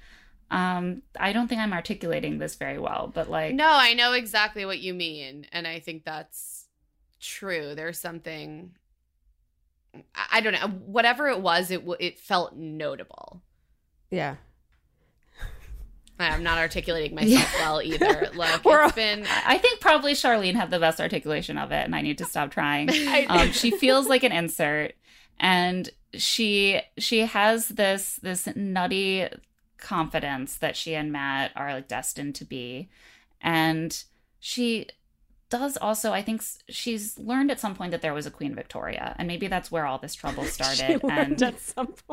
I don't think I'm articulating this very well, but like, No, I know exactly what you mean, and I think that's true. There's something, I don't know, whatever it was, it felt notable. Yeah. I'm not articulating myself well either. Like, it's been, I think probably Charlene had the best articulation of it, and I need to stop trying. She feels like an insert, and she has this nutty confidence that she and Matt are like destined to be, and she does also, I think she's learned at some point that there was a Queen Victoria, and maybe that's where all this trouble started. And at some point.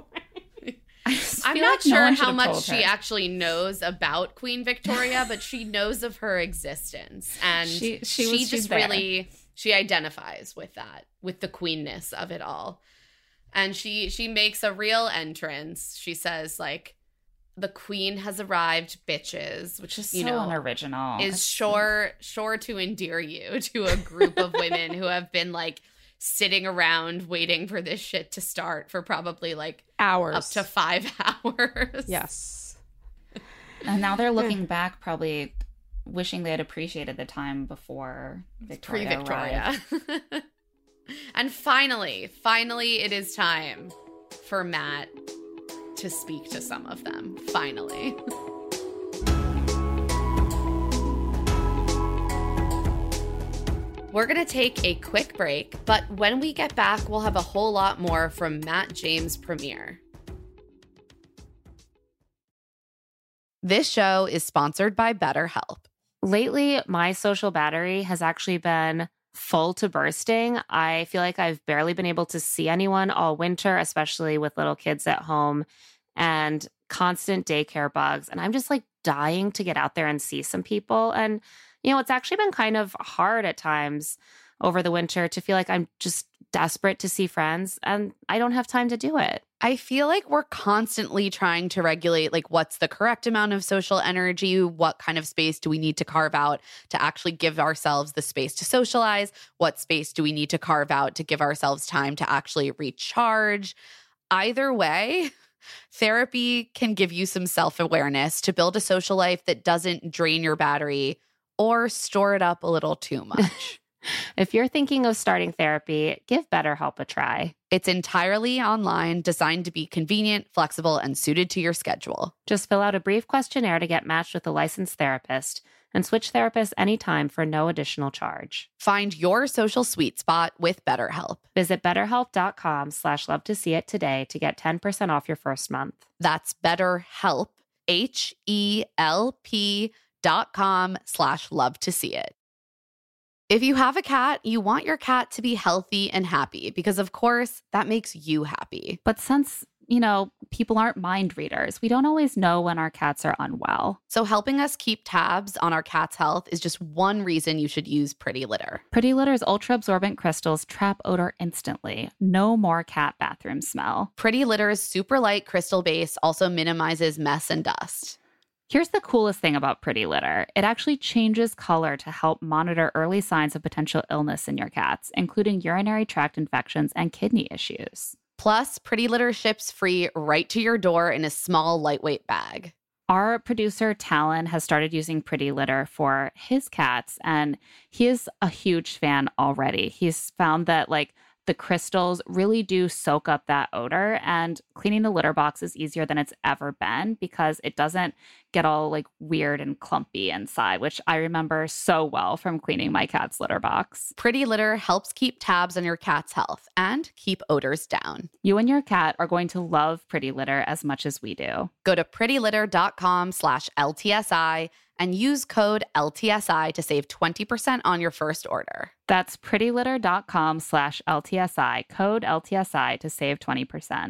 I'm not sure how much she actually knows about Queen Victoria, but she knows of her existence, and she just really, she identifies with that, with the queenness of it all. And she makes a real entrance. She says like, "The queen has arrived, bitches," which is, so unoriginal, is sure to endear you to a group of women who have been like sitting around waiting for this shit to start for probably like hours, up to 5 hours. Yes. And now they're looking back, probably wishing they had appreciated the time before Victoria arrived. And finally it is time for Matt to speak to some of them. Finally. We're going to take a quick break, but when we get back, we'll have a whole lot more from Matt James' premiere. This show is sponsored by BetterHelp. Lately, my social battery has actually been full to bursting. I feel like I've barely been able to see anyone all winter, especially with little kids at home and constant daycare bugs. And I'm just like dying to get out there and see some people. And you know, it's actually been kind of hard at times over the winter to feel like I'm just desperate to see friends and I don't have time to do it. I feel like we're constantly trying to regulate, like, what's the correct amount of social energy? What kind of space do we need to carve out to actually give ourselves the space to socialize? What space do we need to carve out to give ourselves time to actually recharge? Either way, therapy can give you some self-awareness to build a social life that doesn't drain your battery or store it up a little too much. If you're thinking of starting therapy, give BetterHelp a try. It's entirely online, designed to be convenient, flexible, and suited to your schedule. Just fill out a brief questionnaire to get matched with a licensed therapist and switch therapists anytime for no additional charge. Find your social sweet spot with BetterHelp. Visit BetterHelp.com/LoveToSeeIt today to get 10% off your first month. That's BetterHelp, HELP.com/LoveToSeeIt. If you have a cat, you want your cat to be healthy and happy because, of course, that makes you happy. But since people aren't mind readers. We don't always know when our cats are unwell. So helping us keep tabs on our cat's health is just one reason you should use Pretty Litter. Pretty Litter's ultra-absorbent crystals trap odor instantly. No more cat bathroom smell. Pretty Litter's super light crystal base also minimizes mess and dust. Here's the coolest thing about Pretty Litter. It actually changes color to help monitor early signs of potential illness in your cats, including urinary tract infections and kidney issues. Plus, Pretty Litter ships free right to your door in a small, lightweight bag. Our producer, Talon, has started using Pretty Litter for his cats, and he is a huge fan already. He's found that, the crystals really do soak up that odor, and cleaning the litter box is easier than it's ever been because it doesn't get all weird and clumpy inside, which I remember so well from cleaning my cat's litter box. Pretty Litter helps keep tabs on your cat's health and keep odors down. You and your cat are going to love Pretty Litter as much as we do. Go to prettylitter.com/LTSI and use code LTSI to save 20% on your first order. That's prettylitter.com/LTSI, code LTSI to save 20%.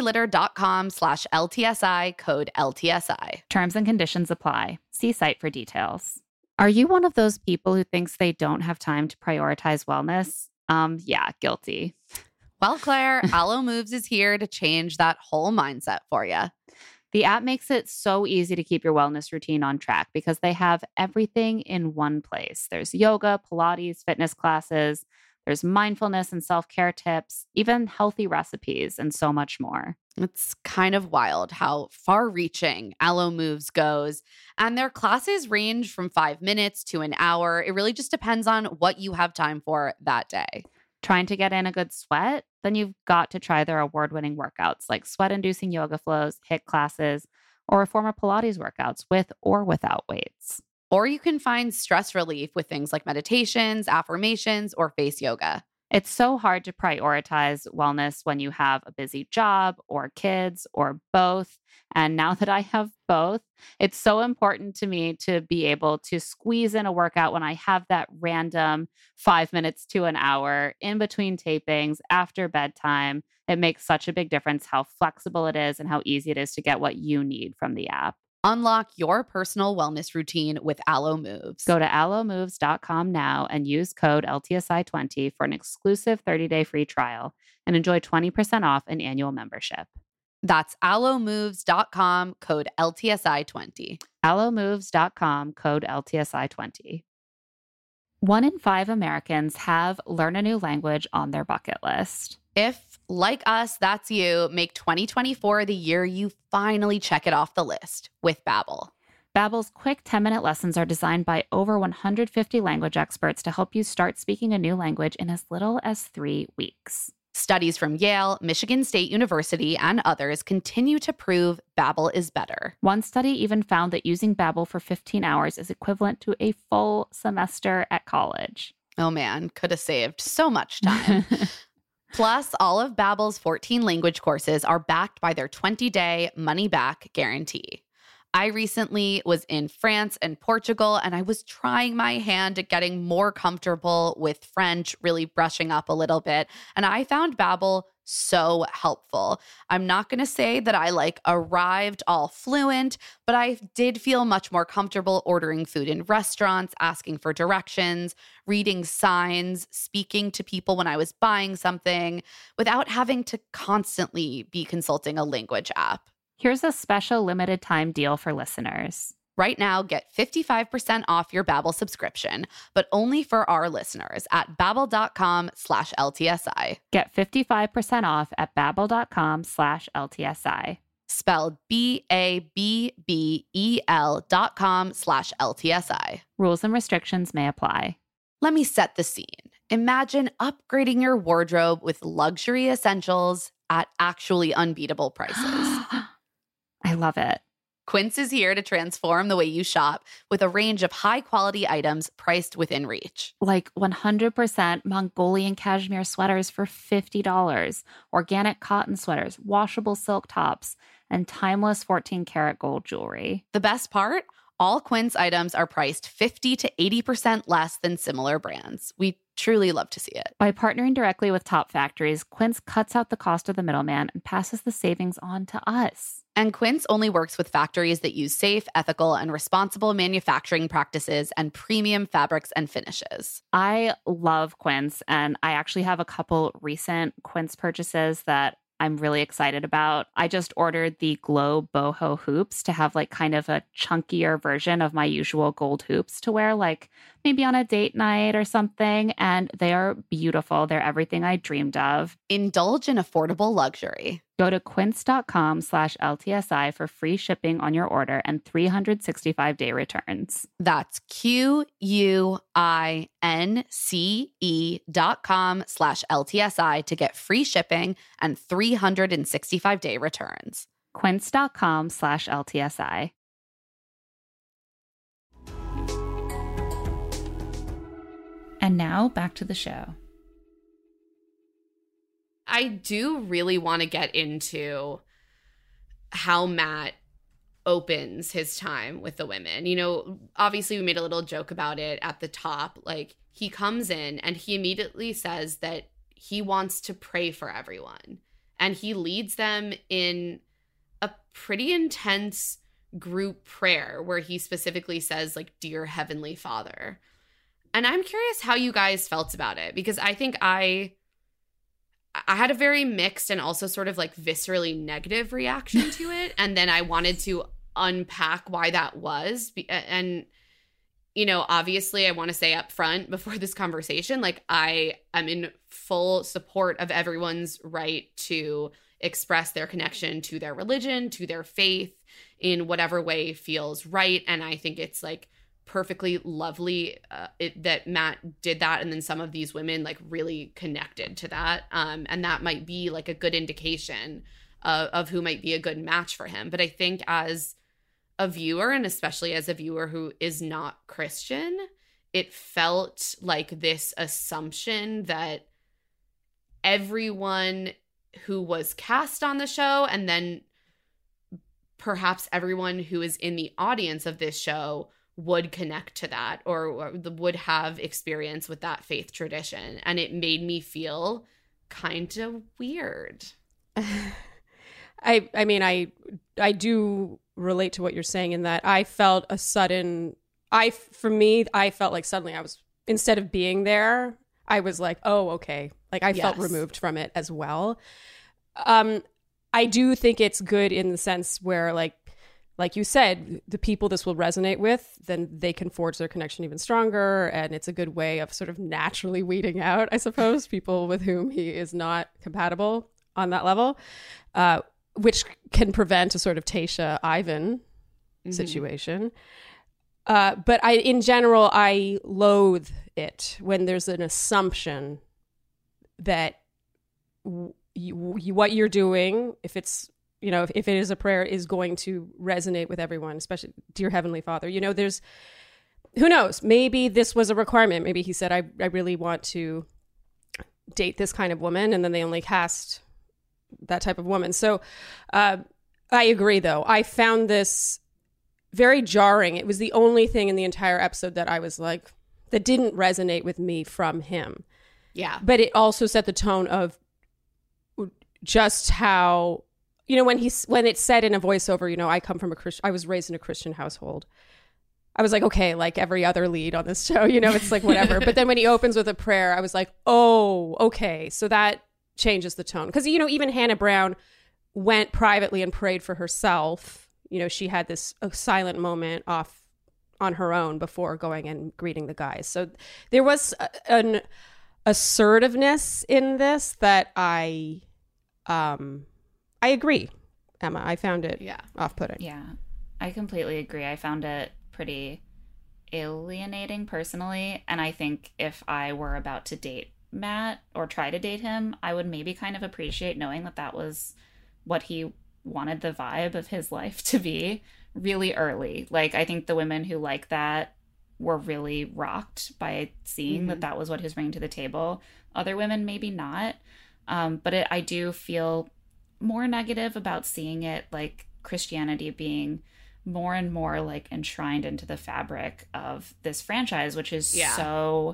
prettylitter.com/LTSI, code LTSI. Terms and conditions apply. See site for details. Are you one of those people who thinks they don't have time to prioritize wellness? Yeah, guilty. Well, Claire, Alo Moves is here to change that whole mindset for you. The app makes it so easy to keep your wellness routine on track because they have everything in one place. There's yoga, Pilates, fitness classes, there's mindfulness and self-care tips, even healthy recipes, and so much more. It's kind of wild how far-reaching Alo Moves goes. And their classes range from 5 minutes to an hour. It really just depends on what you have time for that day. Trying to get in a good sweat? Then you've got to try their award-winning workouts like sweat-inducing yoga flows, HIIT classes, or reformer Pilates workouts with or without weights. Or you can find stress relief with things like meditations, affirmations, or face yoga. It's so hard to prioritize wellness when you have a busy job or kids or both. And now that I have both, it's so important to me to be able to squeeze in a workout when I have that random 5 minutes to an hour in between tapings after bedtime. It makes such a big difference how flexible it is and how easy it is to get what you need from the app. Unlock your personal wellness routine with Alo Moves. Go to alomoves.com now and use code LTSI20 for an exclusive 30-day free trial and enjoy 20% off an annual membership. That's alomoves.com, code LTSI20. alomoves.com, code LTSI20. 1 in 5 Americans have learn a new language on their bucket list. If, like us, that's you, make 2024 the year you finally check it off the list with Babbel. Babbel's quick 10-minute lessons are designed by over 150 language experts to help you start speaking a new language in as little as 3 weeks. Studies from Yale, Michigan State University, and others continue to prove Babbel is better. One study even found that using Babbel for 15 hours is equivalent to a full semester at college. Oh man, could have saved so much time. Plus, all of Babbel's 14 language courses are backed by their 20-day money-back guarantee. I recently was in France and Portugal, and I was trying my hand at getting more comfortable with French, really brushing up a little bit, and I found Babbel so helpful. I'm not going to say that I arrived all fluent, but I did feel much more comfortable ordering food in restaurants, asking for directions, reading signs, speaking to people when I was buying something without having to constantly be consulting a language app. Here's a special limited time deal for listeners. Right now, get 55% off your Babbel subscription, but only for our listeners at babbel.com/LTSI. Get 55% off at babbel.com/LTSI. Spelled BABBEL.com/LTSI. Rules and restrictions may apply. Let me set the scene. Imagine upgrading your wardrobe with luxury essentials at actually unbeatable prices. I love it. Quince is here to transform the way you shop with a range of high-quality items priced within reach. Like 100% Mongolian cashmere sweaters for $50, organic cotton sweaters, washable silk tops, and timeless 14-karat gold jewelry. The best part? All Quince items are priced 50 to 80% less than similar brands. We truly love to see it. By partnering directly with top factories, Quince cuts out the cost of the middleman and passes the savings on to us. And Quince only works with factories that use safe, ethical, and responsible manufacturing practices and premium fabrics and finishes. I love Quince, and I actually have a couple recent Quince purchases that I'm really excited about. I just ordered the Glow Boho hoops to have like kind of a chunkier version of my usual gold hoops to wear like maybe on a date night or something. And they are beautiful. They're everything I dreamed of. Indulge in affordable luxury. Go to quince.com/LTSI for free shipping on your order and 365-day returns. That's QUINCE.com/LTSI to get free shipping and 365-day returns. Quince.com/LTSI. And now back to the show. I do really want to get into how Matt opens his time with the women. You know, obviously we made a little joke about it at the top. Like, he comes in and he immediately says that he wants to pray for everyone. And he leads them in a pretty intense group prayer where he specifically says, like, "Dear Heavenly Father." And I'm curious how you guys felt about it, because I think I had a very mixed and also sort of like viscerally negative reaction to it. And then I wanted to unpack why that was. And, you know, obviously I want to say up front before this conversation, like, I am in full support of everyone's right to express their connection to their religion, to their faith in whatever way feels right. And I think it's like perfectly lovely that Matt did that, and then some of these women like really connected to that, and that might be like a good indication of who might be a good match for him. But I think as a viewer, and especially as a viewer who is not Christian, it felt like this assumption that everyone who was cast on the show, and then perhaps everyone who is in the audience of this show, would connect to that or would have experience with that faith tradition. And it made me feel kind of weird. I mean, I do relate to what you're saying in that I felt a sudden, I felt like suddenly I was, instead of being there, I was like, oh, okay. Like I felt removed from it as well. I do think it's good in the sense where like you said, the people this will resonate with, then they can forge their connection even stronger. And it's a good way of sort of naturally weeding out, I suppose, people with whom he is not compatible on that level, which can prevent a sort of Tayshia Ivan situation. But in general, I loathe it when there's an assumption that what you're doing, if it's, you know, if it is a prayer, is going to resonate with everyone, especially Dear Heavenly Father. You know, there's, who knows, maybe this was a requirement. Maybe he said, I really want to date this kind of woman, and then they only cast that type of woman. So I agree, though. I found this very jarring. It was the only thing in the entire episode that I was like, that didn't resonate with me from him. Yeah. But it also set the tone of just how, you know, when it's said in a voiceover, you know, I was raised in a Christian household. I was like, okay, like every other lead on this show, you know, it's like whatever. But then when he opens with a prayer, I was like, oh, okay. So that changes the tone. Because, you know, even Hannah Brown went privately and prayed for herself. You know, she had this silent moment off on her own before going and greeting the guys. So there was an assertiveness in this that I agree, Emma. I found it off-putting. Yeah, I completely agree. I found it pretty alienating personally. And I think if I were about to date Matt or try to date him, I would maybe kind of appreciate knowing that that was what he wanted the vibe of his life to be really early. Like, I think the women who like that were really rocked by seeing that that was what he was bringing to the table. Other women, maybe not. But I do feel more negative about seeing it like Christianity being more and more like enshrined into the fabric of this franchise, which is so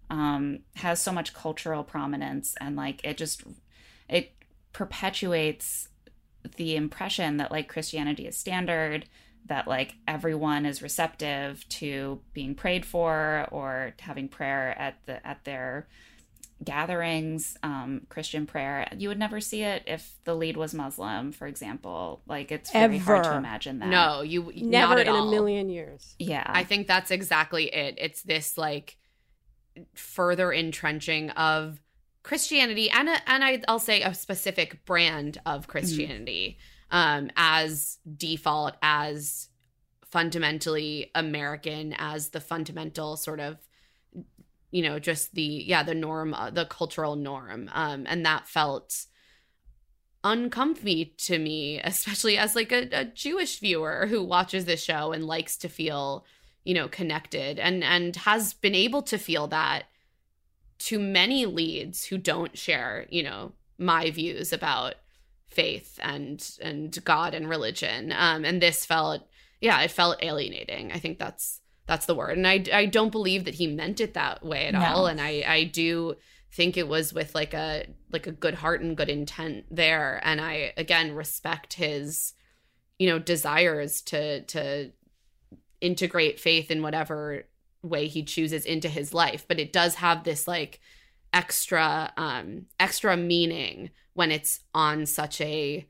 has so much cultural prominence, and like it perpetuates the impression that like Christianity is standard, that like everyone is receptive to being prayed for or having prayer at their gatherings, Christian prayer. You would never see it if the lead was Muslim, for example. Like, it's very hard to imagine that. No, you never not at in all. a million years. Yeah, I think that's exactly it. It's this like further entrenching of Christianity and I'll say a specific brand of Christianity as default, as fundamentally American, as the fundamental sort of, you know, just the norm, the cultural norm. And that felt uncomfy to me, especially as like a Jewish viewer who watches this show and likes to feel, you know, connected and has been able to feel that to many leads who don't share, you know, my views about faith and God and religion. And this felt, it felt alienating. I think that's the word. And I don't believe that he meant it that way at all. And I do think it was with like a good heart and good intent there. And I, again, respect his, you know, desires to integrate faith in whatever way he chooses into his life. But it does have this like extra meaning when it's on such a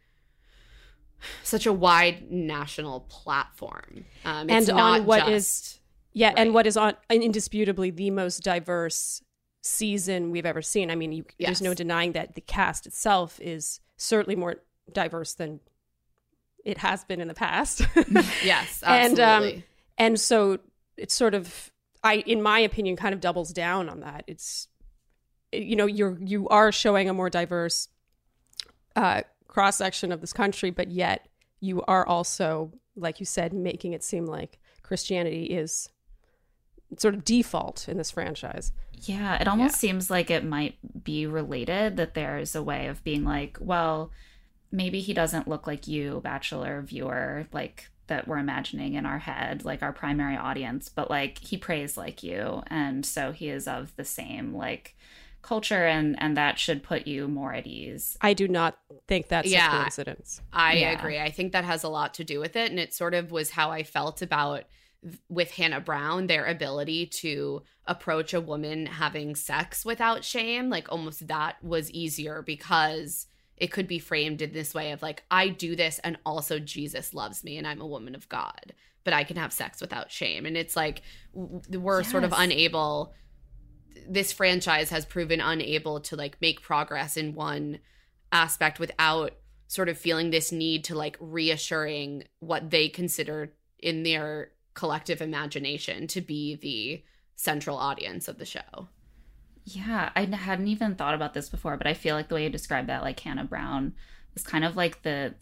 wide national platform. It's and not on what just, is right. and what is on indisputably the most diverse season we've ever seen. I mean, there's no denying that the cast itself is certainly more diverse than it has been in the past. Yes, absolutely. And so it's sort of, in my opinion, kind of doubles down on that. It's, you know, you are showing a more diverse cross section of this country, but yet you are also, like you said, making it seem like Christianity is sort of default in this franchise. Yeah, it almost seems like it might be related, that there's a way of being like, well, maybe he doesn't look like you, Bachelor viewer, like that we're imagining in our head, like our primary audience, but like he prays like you, and so he is of the same like culture, and that should put you more at ease. I do not think that's a coincidence. I agree. I think that has a lot to do with it, and it sort of was how I felt about with Hannah Brown, their ability to approach a woman having sex without shame. Like, almost that was easier because it could be framed in this way of like, I do this and also Jesus loves me and I'm a woman of God, but I can have sex without shame. And it's like, we're sort of unable, this franchise has proven unable to like make progress in one aspect without sort of feeling this need to like reassuring what they consider in their collective imagination to be the central audience of the show. Yeah, I hadn't even thought about this before, but I feel like the way you described that, like Hannah Brown, is kind of like the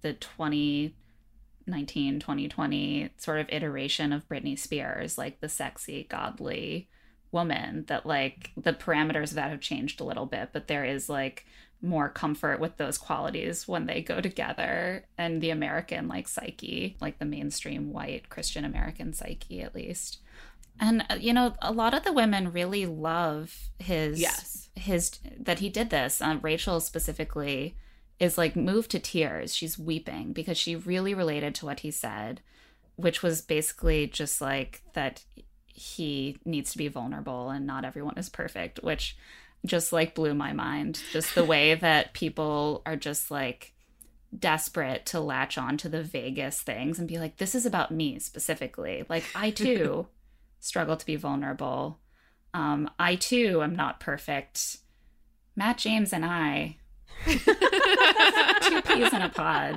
2019, 2020 sort of iteration of Britney Spears, like the sexy, godly woman that like the parameters of that have changed a little bit, but there is like more comfort with those qualities when they go together, and the American like psyche, like the mainstream white Christian American psyche at least. And you know, a lot of the women really love his that he did this. Rachel specifically is like moved to tears. She's weeping because she really related to what he said, which was basically just like that he needs to be vulnerable and not everyone is perfect, which just like blew my mind. Just the way that people are just like desperate to latch on to the vaguest things and be like, this is about me specifically. Like, I too struggle to be vulnerable. I too am not perfect. Matt James and I, 2 peas in a pod.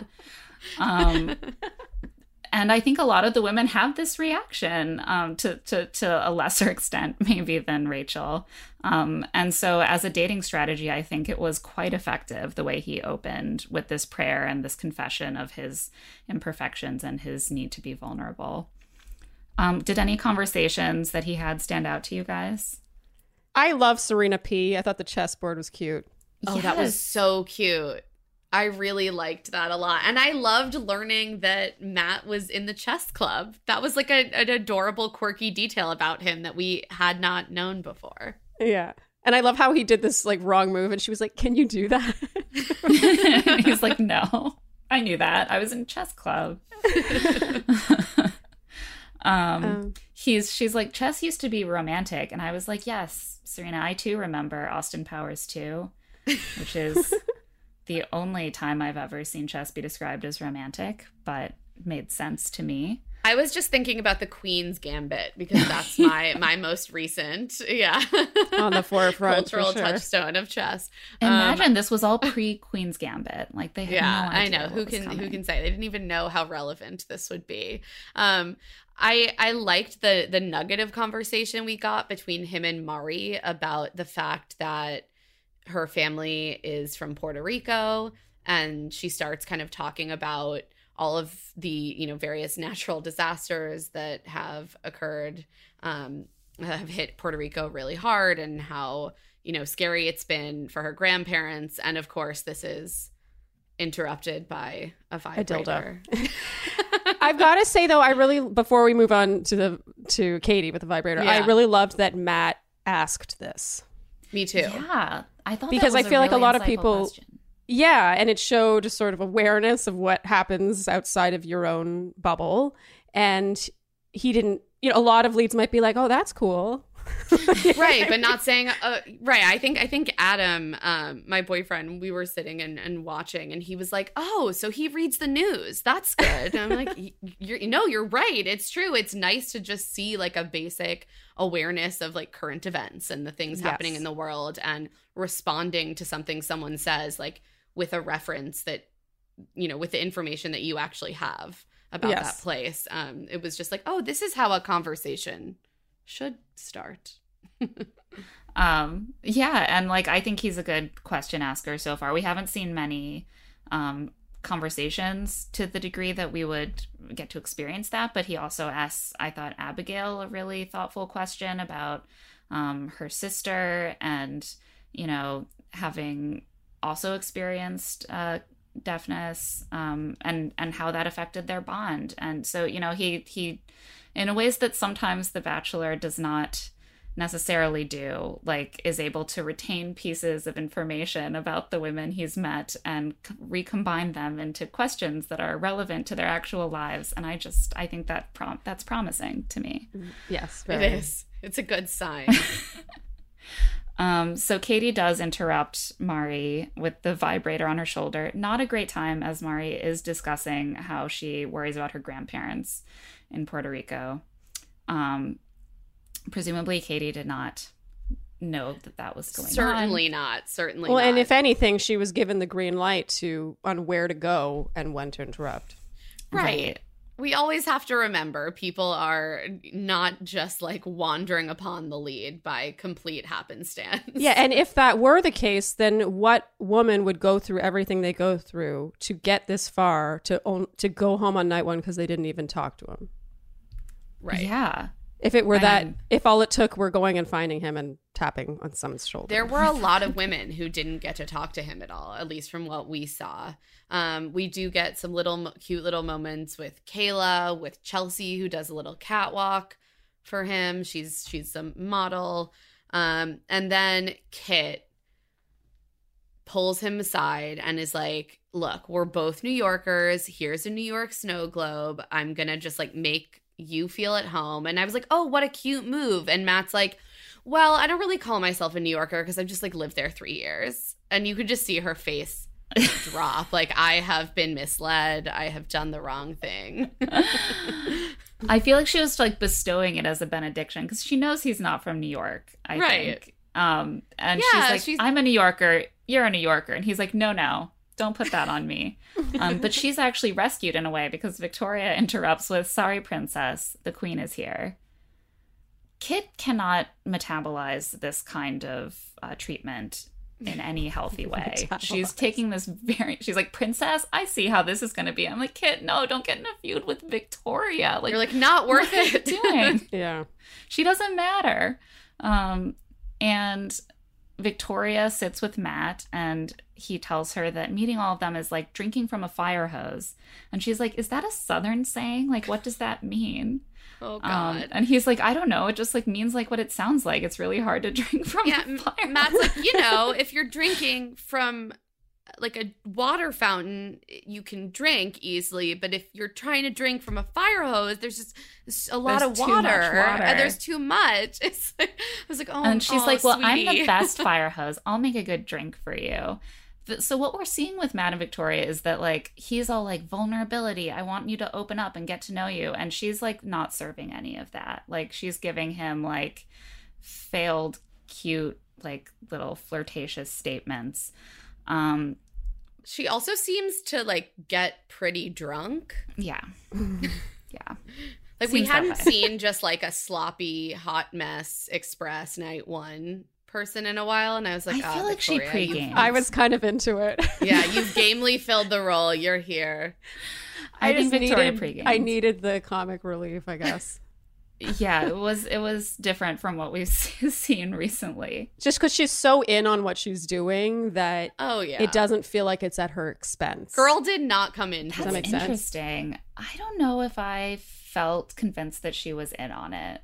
And I think a lot of the women have this reaction to a lesser extent, maybe, than Rachel. And so as a dating strategy, I think it was quite effective the way he opened with this prayer and this confession of his imperfections and his need to be vulnerable. Did any conversations that he had stand out to you guys? I love Serena P. I thought the chessboard was cute. Oh, yes. That was so cute. I really liked that a lot. And I loved learning that Matt was in the chess club. That was like an adorable, quirky detail about him that we had not known before. Yeah. And I love how he did this like wrong move and she was like, "Can you do that?" And he's like, "No, I knew that. I was in chess club." She's like, "Chess used to be romantic." And I was like, "Yes, Serena, I too remember Austin Powers 2, which is the only time I've ever seen chess be described as romantic, but made sense to me." I was just thinking about the Queen's Gambit because that's my most recent, on the forefront cultural for sure. touchstone of chess. Imagine this was all pre-Queen's Gambit. Like they had no idea. I know. Who can say? They didn't even know how relevant this would be. I liked the nugget of conversation we got between him and Mari about the fact that her family is from Puerto Rico, and she starts kind of talking about all of the, various natural disasters that have occurred, have hit Puerto Rico really hard, and how, scary it's been for her grandparents. And of course, this is interrupted by a vibrator. A dildo. I've got to say though, before we move on to Katie with the vibrator, I really loved that Matt asked this. Me too. Yeah, I thought because that was I feel like a really lot of insightful people. question. Yeah, and it showed sort of awareness of what happens outside of your own bubble. And he didn't, a lot of leads might be like, "Oh, that's cool." Right, but not saying, right. I think Adam, my boyfriend, we were sitting and watching, and he was like, "Oh, so he reads the news. That's good." And I'm like, you're right. It's true. It's nice to just see like a basic awareness of like current events and the things happening in the world, and responding to something someone says, like with a reference that, with the information that you actually have about that place. It was just like, oh, this is how a conversation should start. Yeah, and like I think he's a good question asker so far. We haven't seen many conversations to the degree that we would get to experience that, but he also asks, I thought, Abigail a really thoughtful question about her sister, and having also experienced deafness, and how that affected their bond. And so he in ways that sometimes The Bachelor does not necessarily do, like is able to retain pieces of information about the women he's met and recombine them into questions that are relevant to their actual lives. And I think that that's promising to me. Yes, it is. It's a good sign. So Katie does interrupt Mari with the vibrator on her shoulder. Not a great time, as Mari is discussing how she worries about her grandparents in Puerto Rico. Presumably Katie did not know that was going on. Certainly not. Well, and if anything, she was given the green light on where to go and when to interrupt. Right. We always have to remember people are not just like wandering upon the lead by complete happenstance. Yeah, and if that were the case, then what woman would go through everything they go through to get this far to go home on night one because they didn't even talk to him? Right. Yeah. If it were if all it took were going and finding him and tapping on someone's shoulder. There were a lot of women who didn't get to talk to him at all, at least from what we saw. We do get some cute little moments with Kayla, with Chelsea, who does a little catwalk for him. She's a model. And then Kit pulls him aside and is like, "Look, we're both New Yorkers. Here's a New York snow globe. I'm going to just like make you feel at home." And I was like, "Oh, what a cute move." And Matt's like, "Well, I don't really call myself a New Yorker because I've just like lived there 3 years." And you could just see her face drop. Like, I have been misled. I have done the wrong thing. I feel like she was like bestowing it as a benediction because she knows he's not from New York, I think. And she's like, "I'm a New Yorker. You're a New Yorker." And he's like, no, don't put that on me. But she's actually rescued in a way because Victoria interrupts with, "Sorry, princess, the queen is here." Kit cannot metabolize this kind of treatment in any healthy way. She's taking this she's like, "Princess, I see how this is going to be." I'm like, "Kit, no, don't get in a feud with Victoria." Like, you're like, not worth it. What Doing? Yeah. She doesn't matter. And Victoria sits with Matt and he tells her that meeting all of them is like drinking from a fire hose. And she's like, is that a Southern saying? Like, what does that mean? Oh, God. And he's like, I don't know. It just like means like what it sounds like. It's really hard to drink from a fire Matt's hose. like, you know, if you're drinking from like a water fountain, you can drink easily. But if you're trying to drink from a fire hose, there's just a lot of Too much water. water. And there's too much. It's like, I was like, oh, And she's like, well, I'm the sweetie. best fire hose. I'll make a good drink for you. So what we're seeing with Matt and Victoria is that like he's all like vulnerability. I want you to open up and get to know you. And she's like not serving any of that. Like she's giving him like failed, cute, like little flirtatious statements. She also seems to like get pretty drunk. Yeah. Yeah. Like we Seems that hadn't way. seen just like a sloppy hot mess express night one person in a while, and I was like, I feel like she Victoria, you've- pre-gamed. I was kind of into it. yeah, you've gamely filled the role. You're here. I think just Victoria needed, pre-gamed. I needed the comic relief, I guess. Yeah, it was different from what we've seen recently. Just because she's so in on what she's doing that Oh yeah, it doesn't feel like it's at her expense. Girl did not come in. That's that make sense? interesting. I don't know if I felt convinced that she was in on it.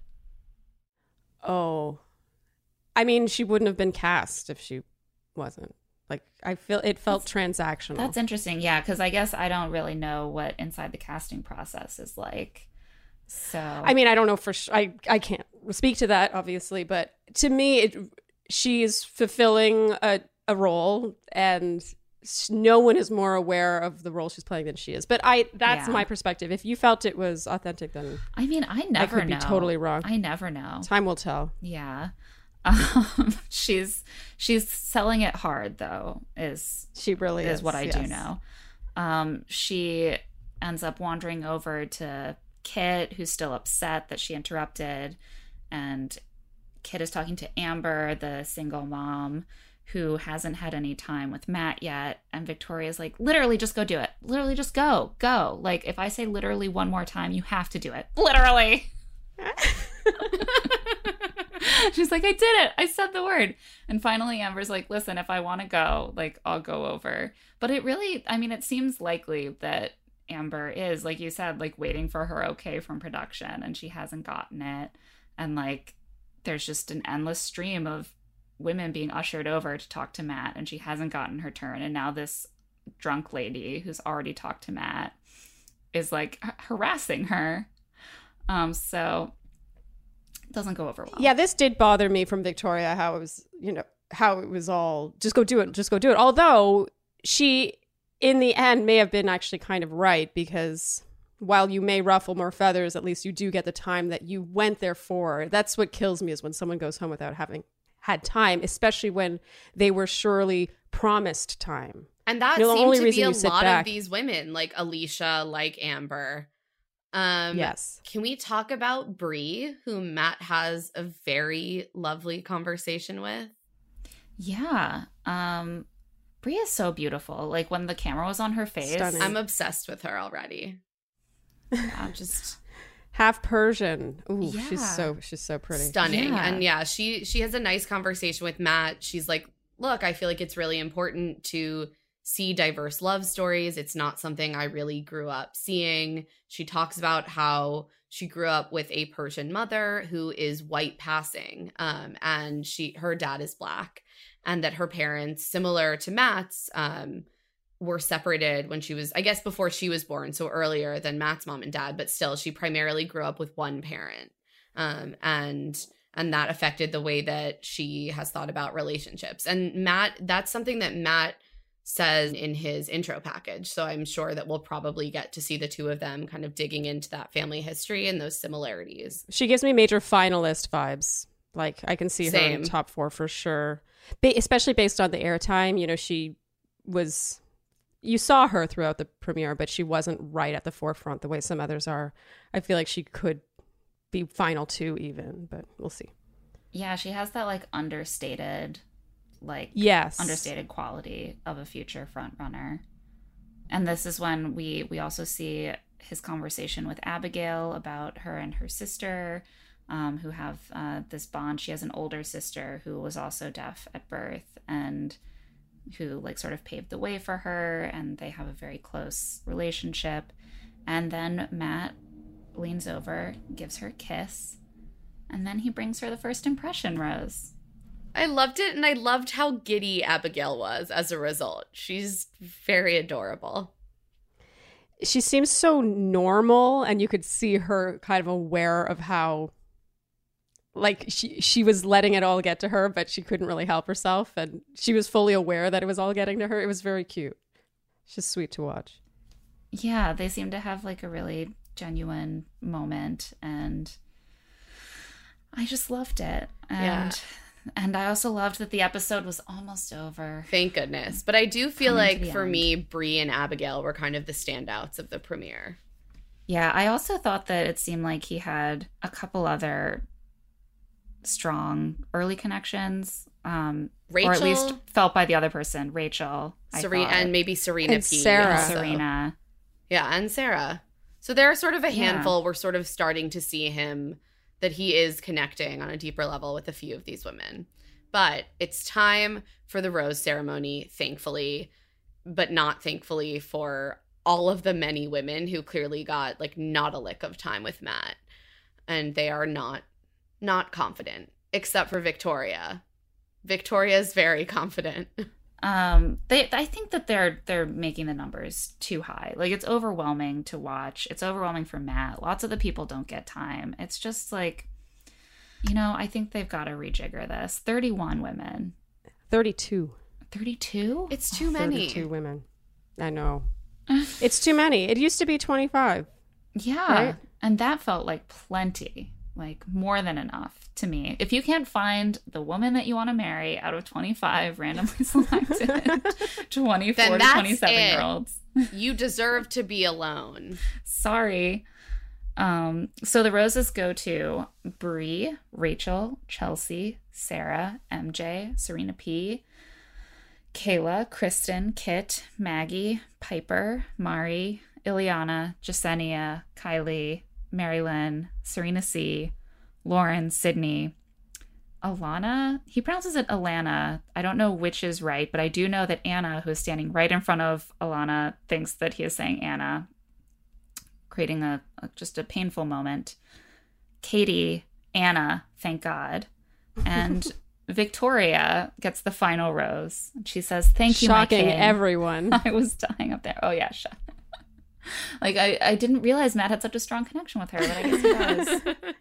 Oh. I mean, she wouldn't have been cast if she wasn't. Like, I feel it felt transactional. That's interesting. Yeah, because I guess I don't really know what inside the casting process is like. So I mean, I don't know for sure. I can't speak to that, obviously, but to me, she is fulfilling a role, and no one is more aware of the role she's playing than she is. But that's Yeah. my perspective. If you felt it was authentic, then I mean, I never could be know. totally wrong. I never know. time will tell. Yeah. She's selling it hard though. She really is what I do yes. know. She ends up wandering over to Kit, who's still upset that she interrupted, and Kit is talking to Amber, the single mom who hasn't had any time with Matt yet, and Victoria's like, literally just go do it. Literally just go. Like, if I say literally one more time, you have to do it. Literally. She's like, I did it. I said the word. And finally, Amber's like, listen, if I want to go, like, I'll go over. But it really, I mean, it seems likely that Amber is, like you said, like waiting for her okay from production, and she hasn't gotten it. And like, there's just an endless stream of women being ushered over to talk to Matt, and she hasn't gotten her turn. And now this drunk lady who's already talked to Matt is like harassing her. So it doesn't go over well. Yeah, this did bother me from Victoria, how it was all just go do it. Although she, in the end, may have been actually kind of right, because while you may ruffle more feathers, at least you do get the time that you went there for. That's what kills me, is when someone goes home without having had time, especially when they were surely promised time. And that The seemed only to reason be a you sit lot back- of these women, like Alicia, like Amber. Yes. Can we talk about Bree, who Matt has a very lovely conversation with? Yeah. Brie is so beautiful. Like, when the camera was on her face. Stunning. I'm obsessed with her already. Just Half Persian. Ooh, Yeah. she's so pretty. stunning. Yeah. And yeah, she has a nice conversation with Matt. She's like, look, I feel like it's really important to see diverse love stories. It's not something I really grew up seeing. She talks about how she grew up with a Persian mother who is white passing, and her dad is Black, and that her parents, similar to Matt's, were separated when she was, I guess, before she was born, so earlier than Matt's mom and dad, but still she primarily grew up with one parent. And that affected the way that she has thought about relationships. And Matt, that's something that Matt says in his intro package. So I'm sure that we'll probably get to see the two of them kind of digging into that family history and those similarities. She gives me major finalist vibes. Like, I can see her in Same. the top 4 for sure. Especially based on the airtime. You know, she was... You saw her throughout the premiere, but she wasn't right at the forefront the way some others are. I feel like she could be final 2 even, but we'll see. Yeah, she has that, like, understated quality of a future front runner. And this is when we also see his conversation with Abigail about her and her sister. who have this bond. She has an older sister who was also deaf at birth and who like sort of paved the way for her, and they have a very close relationship. And then Matt leans over, gives her a kiss, and then he brings her the first impression rose. I loved it, and I loved how giddy Abigail was as a result. She's very adorable. She seems so normal, and you could see her kind of aware of how, like, she was letting it all get to her, but she couldn't really help herself, and she was fully aware that it was all getting to her. It was very cute. It's just sweet to watch. Yeah, they seem to have like a really genuine moment, and I just loved it. And I also loved that the episode was almost over. Thank goodness. But I do feel Coming to like the for end. me, Bree and Abigail were kind of the standouts of the premiere. Yeah, I also thought that it seemed like he had a couple other strong early connections. Rachel, or at least felt by the other person, Rachel. Serena, and maybe Serena And P. Sarah. also. Serena. Yeah, and Sarah. So there are sort of a Yeah. handful. We're sort of starting to see him, that he is connecting on a deeper level with a few of these women. But it's time for the rose ceremony, thankfully, but not thankfully for all of the many women who clearly got like not a lick of time with Matt. And they are not confident, except for Victoria. Victoria's very confident. I think that they're making the numbers too high. Like, it's overwhelming to watch. It's overwhelming for Matt. Lots of the people don't get time. It's just like, you know, I think they've got to rejigger this. 31 women. 32. 32? It's too many. 32 women. I know. It's too many. It used to be 25. Yeah. Right? And that felt like plenty, like more than enough to me. If you can't find the woman that you want to marry out of 25 randomly selected 24 Then to that's 27-year-olds. You deserve to be alone. Sorry. So the roses go to Bree, Rachel, Chelsea, Sarah, MJ, Serena P, Kayla, Kristen, Kit, Maggie, Piper, Mari, Ileana, Jasenia, Kylie, Marilyn, Serena C, Lauren, Sydney, Alana. He pronounces it Alana. I don't know which is right, but I do know that Anna, who is standing right in front of Alana, thinks that he is saying Anna, creating just a painful moment. Katie, Anna, thank God. And Victoria gets the final rose. She says, "Thank you, Shocking my king." everyone. I was dying up there. Oh, yeah, like, I didn't realize Matt had such a strong connection with her, but I guess he does.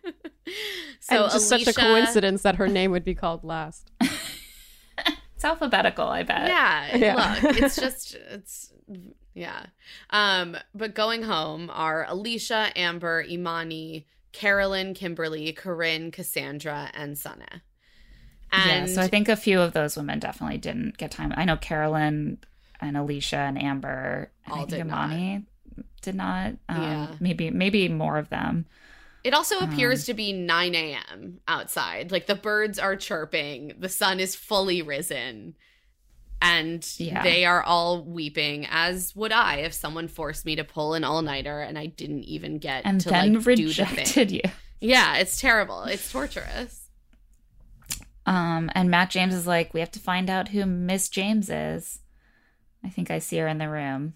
So and just such a coincidence that her name would be called last. It's alphabetical, I bet. Yeah. Look, it's yeah. But going home are Alicia, Amber, Imani, Carolyn, Kimberly, Corinne, Cassandra, and Sana. And yeah, so I think a few of those women definitely didn't get time. I know Carolyn and Alicia and Amber, and All I think did not. Imani did not. Yeah. Maybe more of them. It also appears to be 9 a.m. outside. Like, the birds are chirping. The sun is fully risen. And they are all weeping, as would I if someone forced me to pull an all-nighter and I didn't even get And to, then like, do the rejected thing. you. Yeah, it's terrible. It's torturous. And Matt James is like, we have to find out who Miss James is. I think I see her in the room.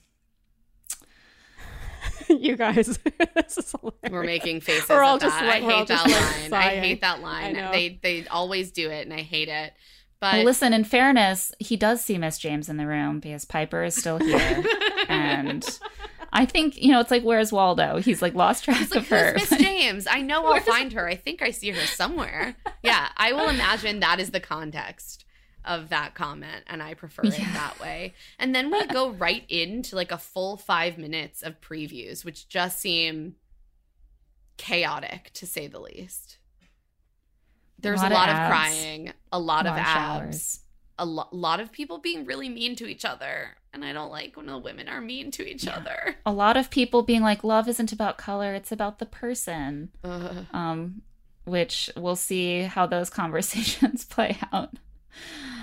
You guys, this is hilarious. We're making faces We're all at just that. like- I we're all hate that just, like, line. I sighing. hate that I line. know. They always do it, and I hate it. But Well, listen, in fairness, he does see Miss James in the room because Piper is still here. And I think, you know, it's like, where's Waldo? He's like lost track He's like, of her. who's Miss James? I know I'll find her. I think I see her somewhere. Yeah, I will imagine that is the context of that comment, and I prefer it that way. And then we go right into like a full 5 minutes of previews, which just seem chaotic, to say the least. There's a lot of abs. crying, a lot of Lot of abs, a lot of people being really mean to each other. And I don't like when the women are mean to each other. A lot of people being like, love isn't about color, it's about the person. Which we'll see how those conversations play out.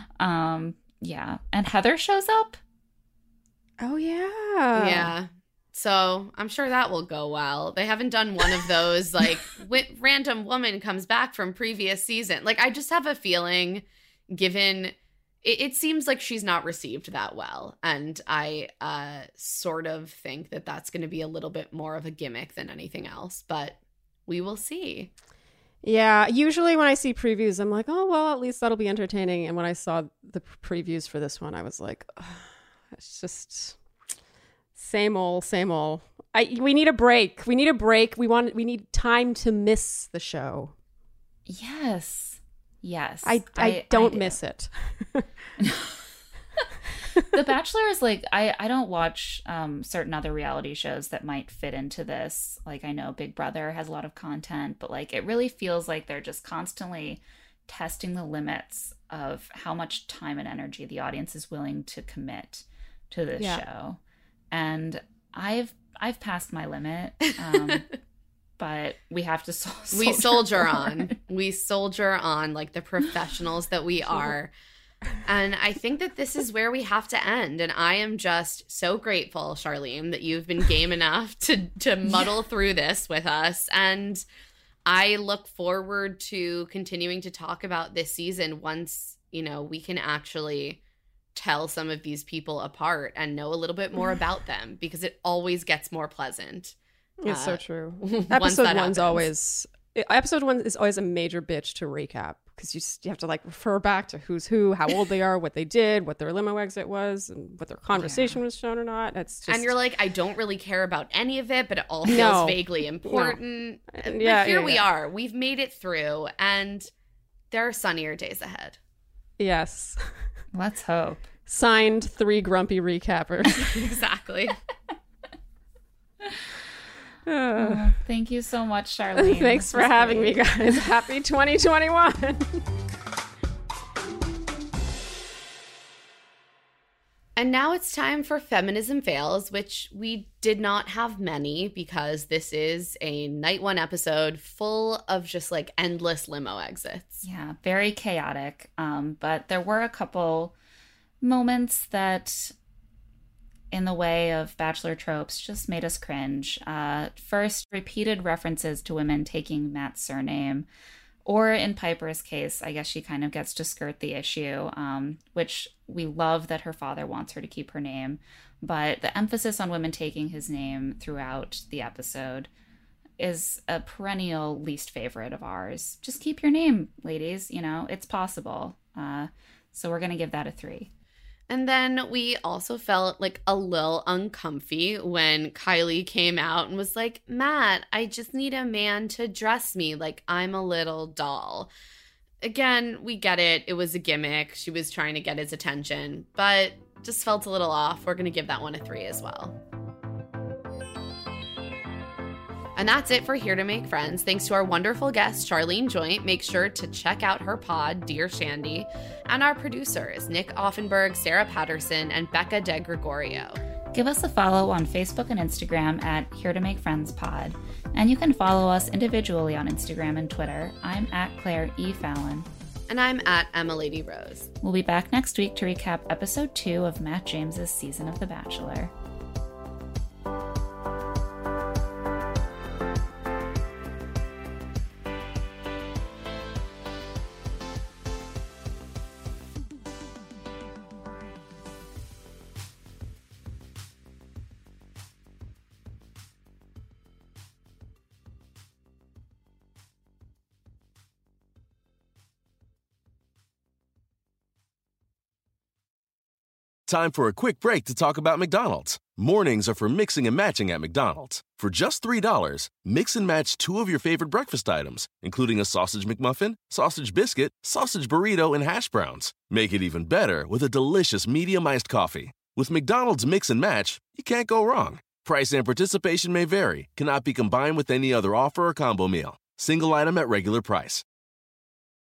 Yeah. And Heather shows up. Oh, yeah. Yeah. So I'm sure that will go well. They haven't done one of those, like, random woman comes back from previous season. Like, I just have a feeling, given it seems like she's not received that well. And I sort of think that that's going to be a little bit more of a gimmick than anything else. But we will see. Yeah, usually when I see previews, I'm like, oh, well, at least that'll be entertaining. And when I saw the previews for this one, I was like, oh, it's just same old, same old. We need a break. We need a break. We need time to miss the show. Yes. I don't miss it. The Bachelor is like, I don't watch certain other reality shows that might fit into this. Like, I know Big Brother has a lot of content, but like it really feels like they're just constantly testing the limits of how much time and energy the audience is willing to commit to this show. And I've passed my limit. But we have to soldier on. We soldier on like the professionals that we are. And I think that this is where we have to end. And I am just so grateful, Charlene, that you've been game enough to muddle through this with us. And I look forward to continuing to talk about this season once, we can actually tell some of these people apart and know a little bit more about them, because it always gets more pleasant. It's so true. Episode one is always a major bitch to recap, because you have to like refer back to who's who, how old they are, what they did, what their limo exit was, and what their conversation was shown or not. It's just... And you're like, I don't really care about any of it, but it all feels vaguely important. No. But here we are. We've made it through, and there are sunnier days ahead. Yes. Let's hope. Signed, 3 grumpy recappers. Exactly. Thank you so much, Charlene. Thanks for having me, guys. Happy 2021. And now it's time for Feminism Fails, which we did not have many because this is a night one episode full of just like endless limo exits. Yeah, very chaotic. But there were a couple moments that, in the way of Bachelor tropes, just made us cringe. First, repeated references to women taking Matt's surname. Or in Piper's case, I guess she kind of gets to skirt the issue, which we love that her father wants her to keep her name. But the emphasis on women taking his name throughout the episode is a perennial least favorite of ours. Just keep your name, ladies. It's possible. So we're going to give that a 3. And then we also felt like a little uncomfy when Kylie came out and was like, Matt, I just need a man to dress me like I'm a little doll. Again, we get it. It was a gimmick. She was trying to get his attention, but just felt a little off. We're going to give that one a 3 as well. And that's it for Here to Make Friends. Thanks to our wonderful guest, Charlene Joint. Make sure to check out her pod, Dear Shandy. And our producers, Nick Offenberg, Sarah Patterson, and Becca De Gregorio. Give us a follow on Facebook and Instagram at Here to Make Friends Pod. And you can follow us individually on Instagram and Twitter. I'm at Claire E. Fallon. And I'm at Emma Lady Rose. We'll be back next week to recap episode 2 of Matt James's season of The Bachelor. Time for a quick break to talk about McDonald's. Mornings are for mixing and matching at McDonald's. For just $3, mix and match 2 of your favorite breakfast items, including a sausage McMuffin, sausage biscuit, sausage burrito, and hash browns. Make it even better with a delicious medium iced coffee. With McDonald's Mix and Match, you can't go wrong. Price and participation may vary, cannot be combined with any other offer or combo meal. Single item at regular price.